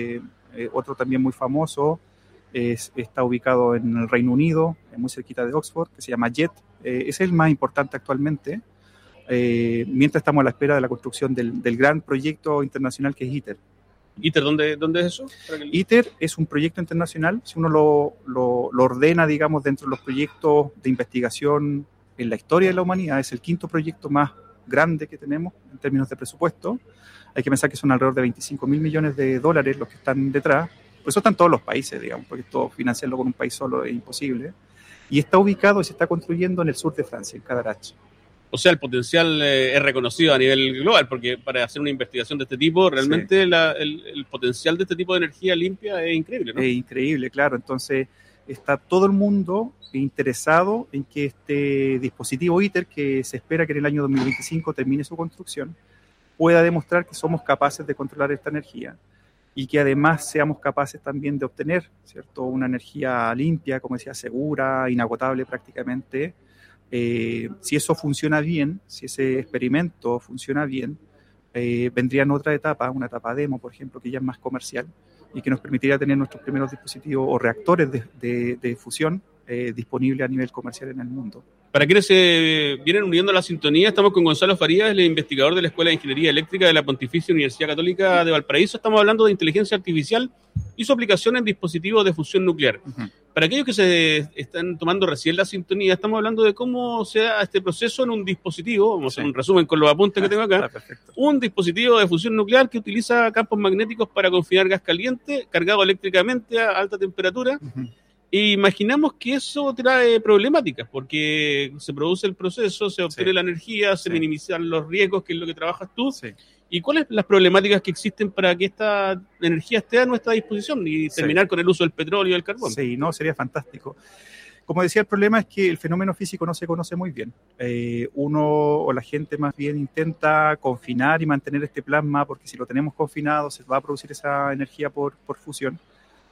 Otro también muy famoso está ubicado en el Reino Unido, muy cerquita de Oxford, que se llama JET. Es el más importante actualmente, mientras estamos a la espera de la construcción del gran proyecto internacional que es ITER. ITER, ¿dónde es eso? ITER es un proyecto internacional, si uno lo ordena, digamos, dentro de los proyectos de investigación en la historia de la humanidad, es el quinto proyecto más grande que tenemos en términos de presupuesto. Hay que pensar que son alrededor de 25 mil millones de dólares los que están detrás. Por eso están todos los países, digamos, porque esto financiarlo con un país solo es imposible. Y está ubicado y se está construyendo en el sur de Francia, en Cadarache. O sea, el potencial es reconocido a nivel global, porque para hacer una investigación de este tipo, realmente Sí. el potencial de este tipo de energía limpia es increíble, ¿no? Es increíble, claro. Entonces, está todo el mundo interesado en que este dispositivo ITER, que se espera que en el año 2025 termine su construcción, pueda demostrar que somos capaces de controlar esta energía y que además seamos capaces también de obtener, ¿cierto?, una energía limpia, como decía, segura, inagotable prácticamente. Si eso funciona bien, si ese experimento funciona bien, vendría en otra etapa, una etapa demo, por ejemplo, que ya es más comercial y que nos permitiría tener nuestros primeros dispositivos o reactores de fusión disponibles a nivel comercial en el mundo. Para quienes se vienen uniendo a la sintonía, estamos con Gonzalo Farías, el investigador de la Escuela de Ingeniería Eléctrica de la Pontificia Universidad Católica de Valparaíso. Estamos hablando de inteligencia artificial y su aplicación en dispositivos de fusión nuclear. Uh-huh. Para aquellos que se están tomando recién la sintonía, estamos hablando de cómo se da este proceso en un dispositivo, vamos a hacer un resumen con los apuntes que tengo acá, un dispositivo de fusión nuclear que utiliza campos magnéticos para confinar gas caliente, cargado eléctricamente a alta temperatura. Uh-huh. E imaginamos que eso trae problemáticas, porque se produce el proceso, se obtiene la energía, se minimizan los riesgos, que es lo que trabajas tú. Sí. ¿Y cuáles son las problemáticas que existen para que esta energía esté a nuestra disposición y terminar con el uso del petróleo y del carbón? Sí, no, sería fantástico. Como decía, el problema es que el fenómeno físico no se conoce muy bien. Uno o la gente más bien intenta confinar y mantener este plasma, porque si lo tenemos confinado se va a producir esa energía por fusión.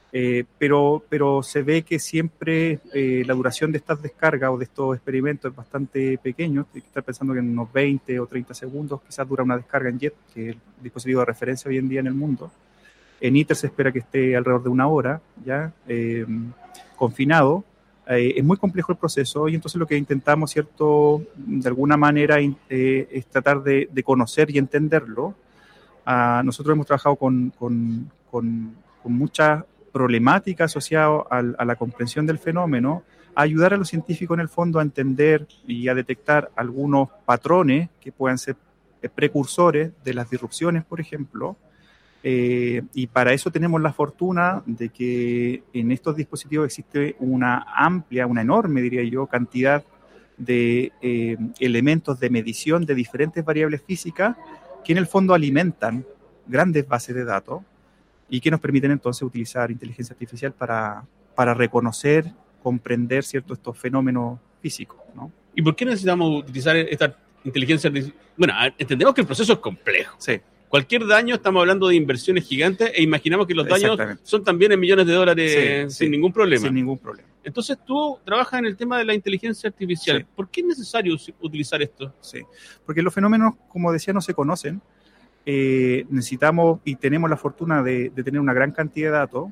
Pero se ve que siempre la duración de estas descargas o de estos experimentos es bastante pequeño. Hay que estar pensando que en unos 20 o 30 segundos quizás dura una descarga en JET, que es el dispositivo de referencia hoy en día en el mundo. En ITER se espera que esté alrededor de una hora ya confinado. Es muy complejo el proceso y entonces lo que intentamos, ¿cierto?, de alguna manera es tratar de conocer y entenderlo. Nosotros hemos trabajado con muchas problemática asociada a la comprensión del fenómeno, a ayudar a los científicos en el fondo a entender y a detectar algunos patrones que puedan ser precursores de las disrupciones, por ejemplo, y para eso tenemos la fortuna de que en estos dispositivos existe una enorme, diría yo, cantidad de elementos de medición de diferentes variables físicas que en el fondo alimentan grandes bases de datos y que nos permiten entonces utilizar inteligencia artificial para reconocer, comprender, ¿cierto?, estos fenómenos físicos, ¿no? ¿Y por qué necesitamos utilizar esta inteligencia artificial? Bueno, entendemos que el proceso es complejo. Sí. Cualquier daño, estamos hablando de inversiones gigantes e imaginamos que los daños son también en millones de dólares sin ningún problema. Sin ningún problema. Entonces tú trabajas en el tema de la inteligencia artificial. Sí. ¿Por qué es necesario utilizar esto? Sí, porque los fenómenos, como decía, no se conocen. Necesitamos y tenemos la fortuna de tener una gran cantidad de datos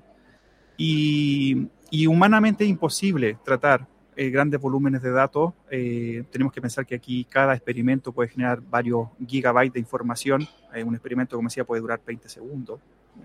y humanamente es imposible tratar grandes volúmenes de datos. Tenemos que pensar que aquí cada experimento puede generar varios gigabytes de información. Un experimento, como decía, puede durar 20 segundos.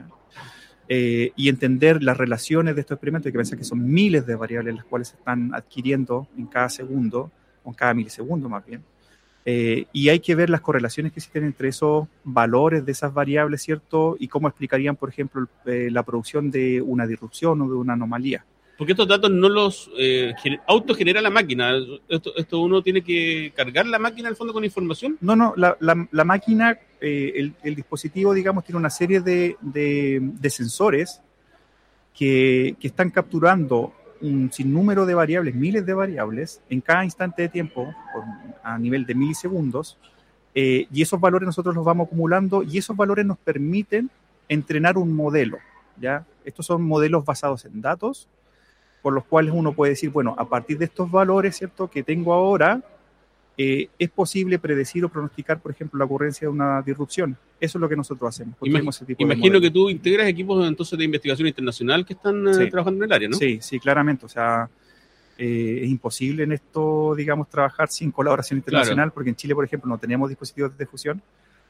Y entender las relaciones de estos experimentos, hay que pensar que son miles de variables las cuales se están adquiriendo en cada segundo, o en cada milisegundo más bien. Y hay que ver las correlaciones que existen entre esos valores de esas variables, ¿cierto? Y cómo explicarían, por ejemplo, la producción de una disrupción o de una anomalía. Porque estos datos no los autogenera la máquina. Esto uno tiene que cargar la máquina al fondo con información. No, la máquina, el dispositivo, digamos, tiene una serie de sensores que están capturando un sinnúmero de variables, miles de variables, en cada instante de tiempo, a nivel de milisegundos, y esos valores nosotros los vamos acumulando, y esos valores nos permiten entrenar un modelo, ¿ya? Estos son modelos basados en datos, por los cuales uno puede decir, bueno, a partir de estos valores, ¿cierto?, que tengo ahora, es posible predecir o pronosticar, por ejemplo, la ocurrencia de una disrupción. Eso es lo que nosotros hacemos. Imagino que tú integras equipos entonces de investigación internacional que están trabajando en el área, ¿no? Sí, claramente. O sea, es imposible en esto, digamos, trabajar sin colaboración internacional, claro. Porque en Chile, por ejemplo, no teníamos dispositivos de fusión.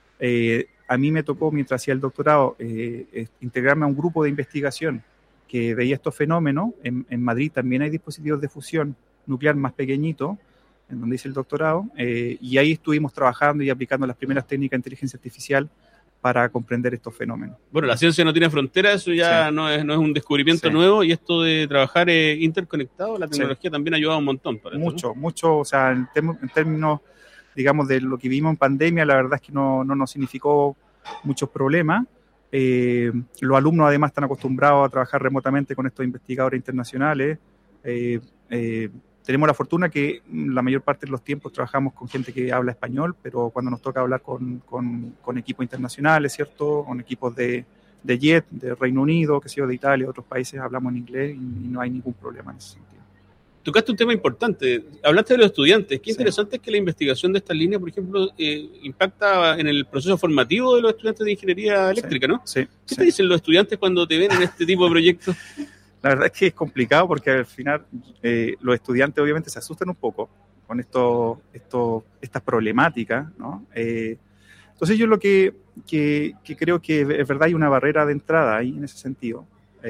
A mí me tocó, mientras hacía el doctorado, integrarme a un grupo de investigación que veía estos fenómenos. En Madrid también hay dispositivos de fusión nuclear más pequeñitos, en donde hice el doctorado, y ahí estuvimos trabajando y aplicando las primeras técnicas de inteligencia artificial para comprender estos fenómenos. Bueno, la ciencia no tiene fronteras, eso ya sí. no es un descubrimiento nuevo, y esto de trabajar interconectado, la tecnología también ha ayudado un montón. Para mucho, o sea, en términos, digamos, de lo que vivimos en pandemia, la verdad es que no nos significó muchos problemas. Los alumnos además están acostumbrados a trabajar remotamente con estos investigadores internacionales. Tenemos la fortuna que la mayor parte de los tiempos trabajamos con gente que habla español, pero cuando nos toca hablar con equipos internacionales, ¿cierto? Con equipos de JET, de Reino Unido, que sea de Italia, otros países, hablamos en inglés y no hay ningún problema en ese sentido. Tocaste un tema importante, hablaste de los estudiantes. Qué interesante es que la investigación de esta línea, por ejemplo, impacta en el proceso formativo de los estudiantes de ingeniería eléctrica, ¿no? Sí. ¿Qué te dicen los estudiantes cuando te ven en este tipo de proyectos? La verdad es que es complicado porque al final los estudiantes obviamente se asustan un poco con estas problemáticas, ¿no? Entonces yo lo que creo que es verdad, hay una barrera de entrada ahí en ese sentido.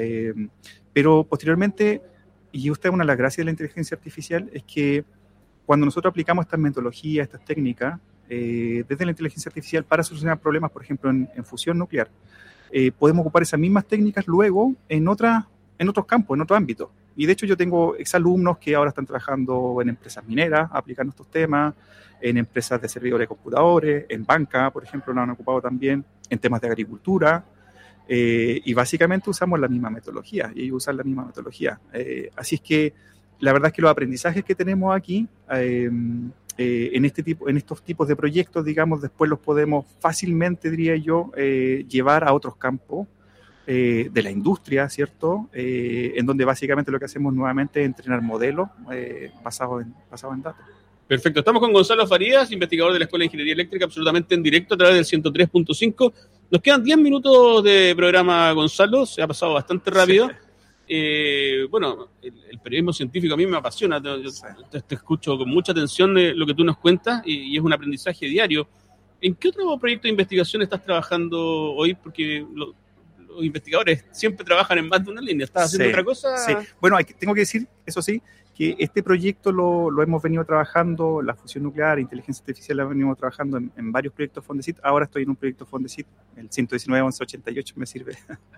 Pero posteriormente, y esta es una de las gracias de la inteligencia artificial, es que cuando nosotros aplicamos estas metodologías, estas técnicas, desde la inteligencia artificial para solucionar problemas, por ejemplo, en fusión nuclear, podemos ocupar esas mismas técnicas luego en otros campos, en otros ámbitos. Y de hecho yo tengo exalumnos que ahora están trabajando en empresas mineras, aplicando estos temas, en empresas de servidores de computadores, en banca, por ejemplo, lo han ocupado también, en temas de agricultura, y básicamente usamos la misma metodología, y ellos usan la misma metodología. Así es que la verdad es que los aprendizajes que tenemos aquí, en estos tipos de proyectos, digamos, después los podemos fácilmente, diría yo, llevar a otros campos, de la industria, ¿cierto? En donde básicamente lo que hacemos nuevamente es entrenar modelos basados en datos. Perfecto. Estamos con Gonzalo Farías, investigador de la Escuela de Ingeniería Eléctrica, absolutamente en directo a través del 103.5. Nos quedan 10 minutos de programa, Gonzalo. Se ha pasado bastante rápido. Sí. Bueno, el periodismo científico a mí me apasiona. Te escucho con mucha atención lo que tú nos cuentas y es un aprendizaje diario. ¿En qué otro proyecto de investigación estás trabajando hoy? Porque los investigadores siempre trabajan en más de una línea. ¿Estás haciendo otra cosa? Sí. Bueno, tengo que decir, eso sí, que este proyecto lo hemos venido trabajando, la fusión nuclear, inteligencia artificial, la venimos trabajando en varios proyectos Fondesit. Ahora estoy en un proyecto Fondesit, el 119-1188 me sirve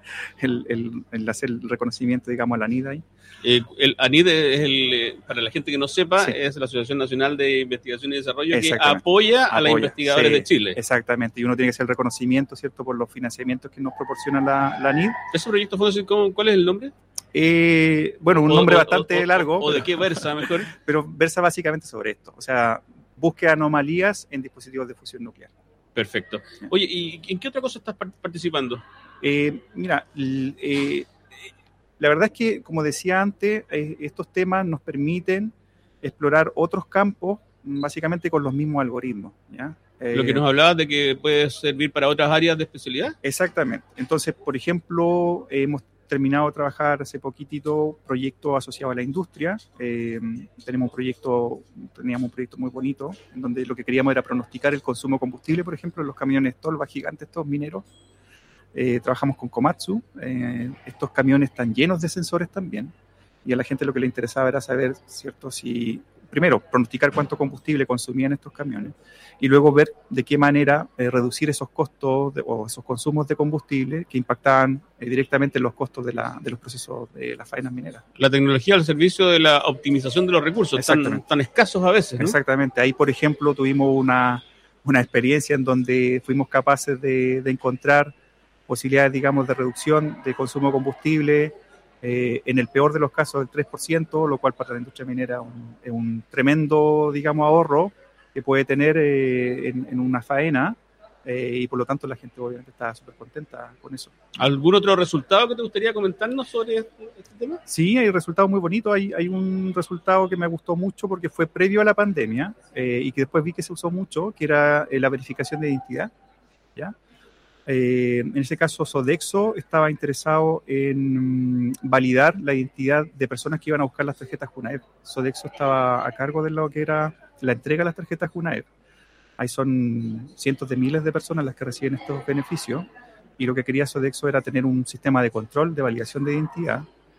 el hacer el reconocimiento, digamos, a la ANID ahí. El ANID es para la gente que no sepa, es la Asociación Nacional de Investigación y Desarrollo que apoya a los investigadores de Chile. Exactamente, y uno tiene que hacer el reconocimiento, ¿cierto?, por los financiamientos que nos proporciona la ANID. ¿Ese proyecto Fondesit, cuál es el nombre? Bueno, un nombre bastante largo. ¿O de qué versa mejor? Pero versa básicamente sobre esto. O sea, busque anomalías en dispositivos de fusión nuclear. Perfecto. Oye, ¿y en qué otra cosa estás participando? Mira, la verdad es que, como decía antes, estos temas nos permiten explorar otros campos, básicamente con los mismos algoritmos, ¿ya? Lo que nos hablabas de que puede servir para otras áreas de especialidad. Exactamente. Entonces, por ejemplo, hemos terminado de trabajar hace poquitito proyectos asociados a la industria. Teníamos un proyecto muy bonito en donde lo que queríamos era pronosticar el consumo de combustible, por ejemplo, en los camiones Tolva gigantes, estos mineros. Trabajamos con Komatsu. Estos camiones están llenos de sensores también, y a la gente lo que le interesaba era saber, ¿cierto?, si primero, pronosticar cuánto combustible consumían estos camiones y luego ver de qué manera reducir esos costos o esos consumos de combustible que impactaban directamente en los costos de los procesos de las faenas mineras. La tecnología al servicio de la optimización de los recursos, tan escasos a veces, ¿no? Exactamente. Ahí, por ejemplo, tuvimos una experiencia en donde fuimos capaces de encontrar posibilidades, digamos, de reducción de consumo de combustible, en el peor de los casos del 3%, lo cual para la industria minera es un tremendo, digamos, ahorro que puede tener en una faena, y por lo tanto la gente obviamente está súper contenta con eso. ¿Algún otro resultado que te gustaría comentarnos sobre este tema? Sí, hay resultados muy bonitos. Hay un resultado que me gustó mucho porque fue previo a la pandemia, y que después vi que se usó mucho, que era la verificación de identidad, ¿ya? En ese caso, Sodexo estaba interesado en validar la identidad de personas que iban a buscar las tarjetas Junaed. Sodexo estaba a cargo de lo que era la entrega de las tarjetas Junaed. Ahí son cientos de miles de personas las que reciben estos beneficios, y lo que quería Sodexo era tener un sistema de control, de validación de identidad,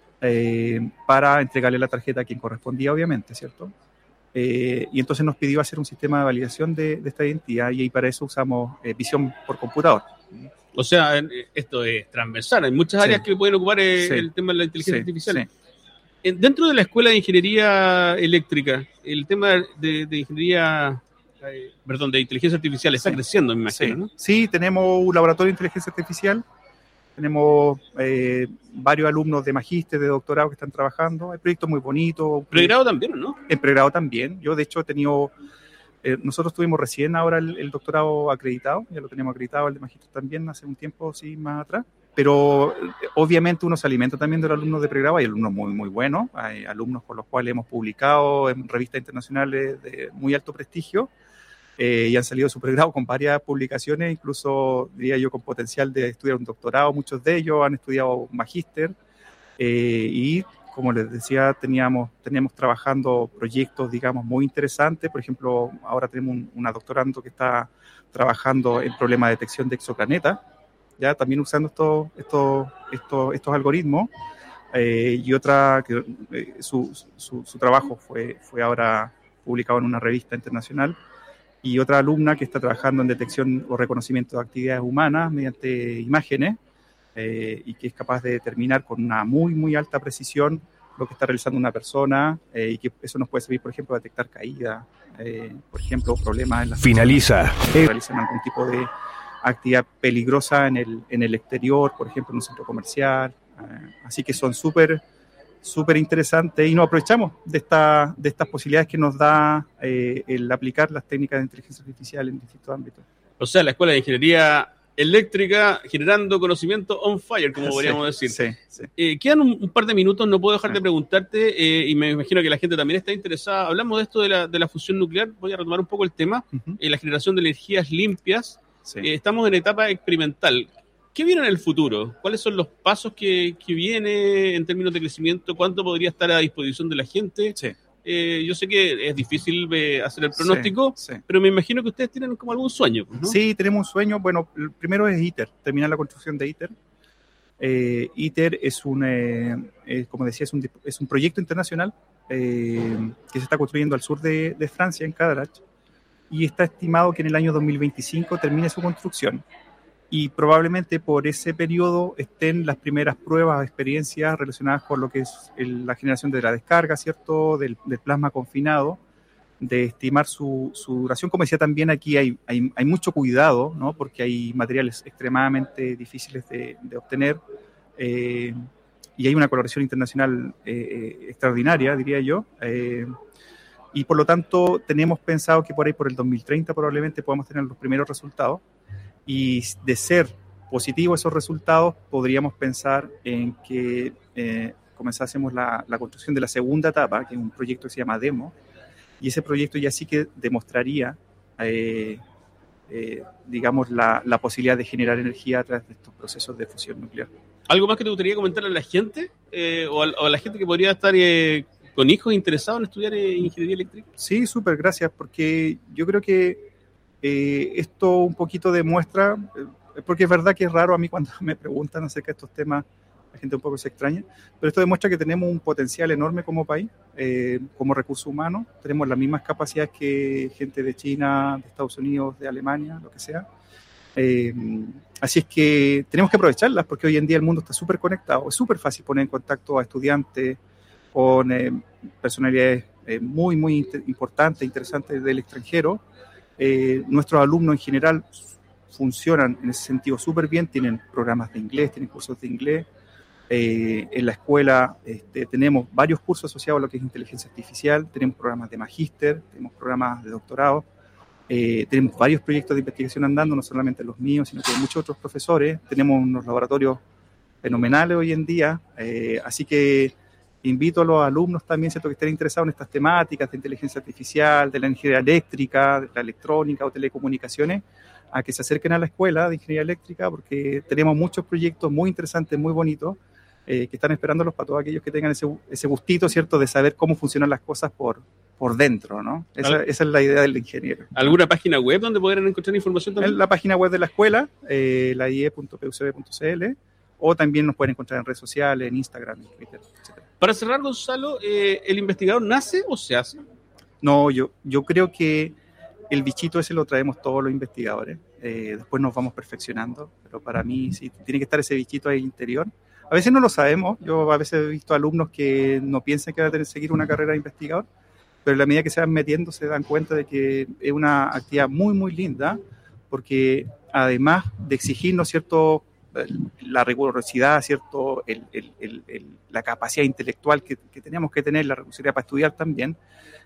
para entregarle la tarjeta a quien correspondía, obviamente, ¿cierto? Y entonces nos pidió hacer un sistema de validación de esta identidad, y para eso usamos visión por computador. O sea, esto es transversal, hay muchas áreas que pueden ocupar el tema de la inteligencia artificial. Sí. Dentro de la Escuela de Ingeniería Eléctrica, el tema de ingeniería, de inteligencia artificial está creciendo, me imagino, ¿no? Sí, tenemos un laboratorio de inteligencia artificial, tenemos varios alumnos de magíster, de doctorado que están trabajando, hay proyectos muy bonitos. ¿Pregrado también, no? En pregrado también. Yo, de hecho, he tenido... nosotros tuvimos recién ahora el doctorado acreditado, ya lo teníamos acreditado, el de magíster también hace un tiempo, sí, más atrás, pero obviamente uno se alimenta también de los alumnos de pregrado. Hay alumnos muy, muy buenos, hay alumnos con los cuales hemos publicado en revistas internacionales de muy alto prestigio, y han salido de su pregrado con varias publicaciones, incluso diría yo con potencial de estudiar un doctorado. Muchos de ellos han estudiado magíster, y como les decía, teníamos trabajando proyectos, digamos, muy interesantes. Por ejemplo, ahora tenemos una doctorando que está trabajando en problemas de detección de exoplanetas, ya también usando estos algoritmos, y otra que su trabajo fue ahora publicado en una revista internacional, y otra alumna que está trabajando en detección o reconocimiento de actividades humanas mediante imágenes, y que es capaz de determinar con una muy, muy alta precisión lo que está realizando una persona, y que eso nos puede servir, por ejemplo, a detectar caídas, por ejemplo, problemas en las Finaliza. que realizan algún tipo de actividad peligrosa en el exterior, por ejemplo, en un centro comercial. Así que son súper interesantes, y nos aprovechamos de estas posibilidades que nos da el aplicar las técnicas de inteligencia artificial en distintos ámbitos. O sea, la Escuela de Ingeniería Eléctrica generando conocimiento on fire, como podríamos decir. Sí. Quedan un par de minutos, no puedo dejar de preguntarte, y me imagino que la gente también está interesada. Hablamos de esto de la fusión nuclear, voy a retomar un poco el tema, la generación de energías limpias. Sí. Estamos en etapa experimental. ¿Qué viene en el futuro? ¿Cuáles son los pasos que viene en términos de crecimiento? ¿Cuánto podría estar a disposición de la gente? Sí. Yo sé que es difícil hacer el pronóstico, pero me imagino que ustedes tienen como algún sueño, ¿no? Sí, tenemos un sueño. Bueno, el primero es ITER, terminar la construcción de ITER. ITER es como decía, es un proyecto internacional que se está construyendo al sur de Francia, en Cadarache, y está estimado que en el año 2025 termine su construcción. Y probablemente por ese periodo estén las primeras pruebas, experiencias relacionadas con lo que es la generación de la descarga, ¿cierto?, del plasma confinado, de estimar su duración. Como decía también, aquí hay mucho cuidado, ¿no?, porque hay materiales extremadamente difíciles de obtener, y hay una colaboración internacional extraordinaria, diría yo, y por lo tanto tenemos pensado que por ahí, por el 2030 probablemente podamos tener los primeros resultados. Y de ser positivos esos resultados, podríamos pensar en que comenzásemos la construcción de la segunda etapa, que es un proyecto que se llama DEMO, y ese proyecto ya sí que demostraría, digamos, la posibilidad de generar energía a través de estos procesos de fusión nuclear. ¿Algo más que te gustaría comentarle a la gente, o a la gente que podría estar con hijos interesados en estudiar ingeniería eléctrica? Sí, súper, gracias, porque yo creo que esto un poquito demuestra, porque es verdad que es raro a mí cuando me preguntan acerca de estos temas, la gente un poco se extraña, pero esto demuestra que tenemos un potencial enorme como país, como recurso humano, tenemos las mismas capacidades que gente de China, de Estados Unidos, de Alemania, lo que sea. Así es que tenemos que aprovecharlas porque hoy en día el mundo está súper conectado, es súper fácil poner en contacto a estudiantes con personalidades muy, muy importantes, interesantes del extranjero. Nuestros alumnos en general funcionan en ese sentido súper bien, tienen programas de inglés, tienen cursos de inglés. En la escuela tenemos varios cursos asociados a lo que es inteligencia artificial, tenemos programas de magíster, tenemos programas de doctorado, tenemos varios proyectos de investigación andando, no solamente los míos, sino que de muchos otros profesores. Tenemos unos laboratorios fenomenales hoy en día, así que invito a los alumnos también, ¿cierto?, que estén interesados en estas temáticas de inteligencia artificial, de la ingeniería eléctrica, de la electrónica o telecomunicaciones, a que se acerquen a la escuela de ingeniería eléctrica, porque tenemos muchos proyectos muy interesantes, muy bonitos, que están esperándolos para todos aquellos que tengan ese gustito, ¿cierto?, de saber cómo funcionan las cosas por dentro, ¿no? Esa es la idea del ingeniero. ¿Alguna página web donde podrán encontrar información también? En la página web de la escuela, la ie.pucb.cl, o también nos pueden encontrar en redes sociales, en Instagram, en Twitter, etc. Para cerrar, Gonzalo, ¿el investigador nace o se hace? No, yo creo que el bichito ese lo traemos todos los investigadores. Después nos vamos perfeccionando, pero para mí sí tiene que estar ese bichito ahí interior. A veces no lo sabemos. Yo a veces he visto alumnos que no piensan que van a tener que seguir una carrera de investigador, pero en la medida que se van metiendo se dan cuenta de que es una actividad muy, muy linda, porque además de exigirnos, ¿cierto?, la rigurosidad, ¿cierto?, la capacidad intelectual que tenemos que tener, la rigurosidad para estudiar también,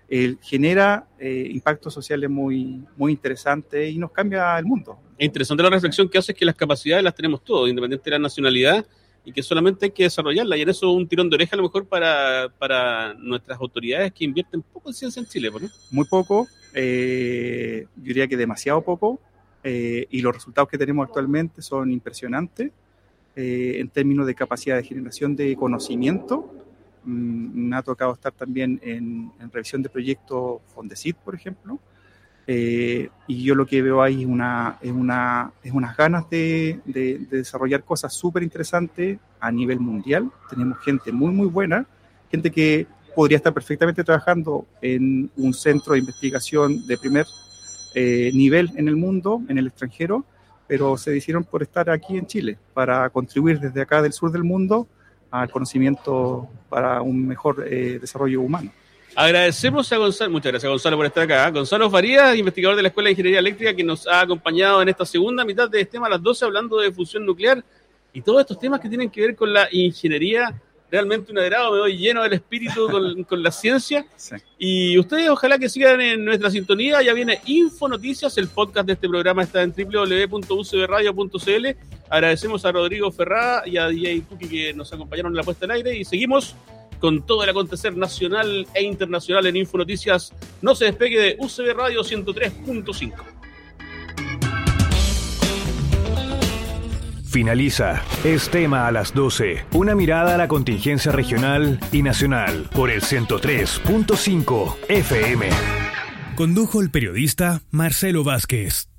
genera impactos sociales muy, muy interesantes y nos cambia el mundo. Es interesante la reflexión que hace, es que las capacidades las tenemos todos, independiente de la nacionalidad, y que solamente hay que desarrollarla, y en eso un tirón de oreja a lo mejor para nuestras autoridades que invierten poco en ciencia en Chile, ¿no? Muy poco, yo diría que demasiado poco, y los resultados que tenemos actualmente son impresionantes en términos de capacidad de generación de conocimiento. Me ha tocado estar también en revisión de proyectos Fondesit, por ejemplo, y yo lo que veo ahí es unas ganas de desarrollar cosas súper interesantes a nivel mundial. Tenemos gente muy, muy buena, gente que podría estar perfectamente trabajando en un centro de investigación de primer nivel en el mundo, en el extranjero, pero se decidieron por estar aquí en Chile, para contribuir desde acá del sur del mundo al conocimiento para un mejor desarrollo humano. Agradecemos a Gonzalo, muchas gracias Gonzalo por estar acá. Gonzalo Farías, investigador de la Escuela de Ingeniería Eléctrica, que nos ha acompañado en esta segunda mitad de Tema a las 12, hablando de fusión nuclear y todos estos temas que tienen que ver con la ingeniería. Realmente un agrado, me doy lleno del espíritu con la ciencia. Sí. Y ustedes ojalá que sigan en nuestra sintonía. Ya viene Info Noticias, el podcast de este programa está en www.ucbradio.cl. Agradecemos a Rodrigo Ferrada y a DJ Cookie que nos acompañaron en la puesta al aire, y seguimos con todo el acontecer nacional e internacional en Info Noticias. No se despegue de UCB Radio 103.5. Finaliza Es Tema a las 12. Una mirada a la contingencia regional y nacional por el 103.5 FM. Condujo el periodista Marcelo Vázquez.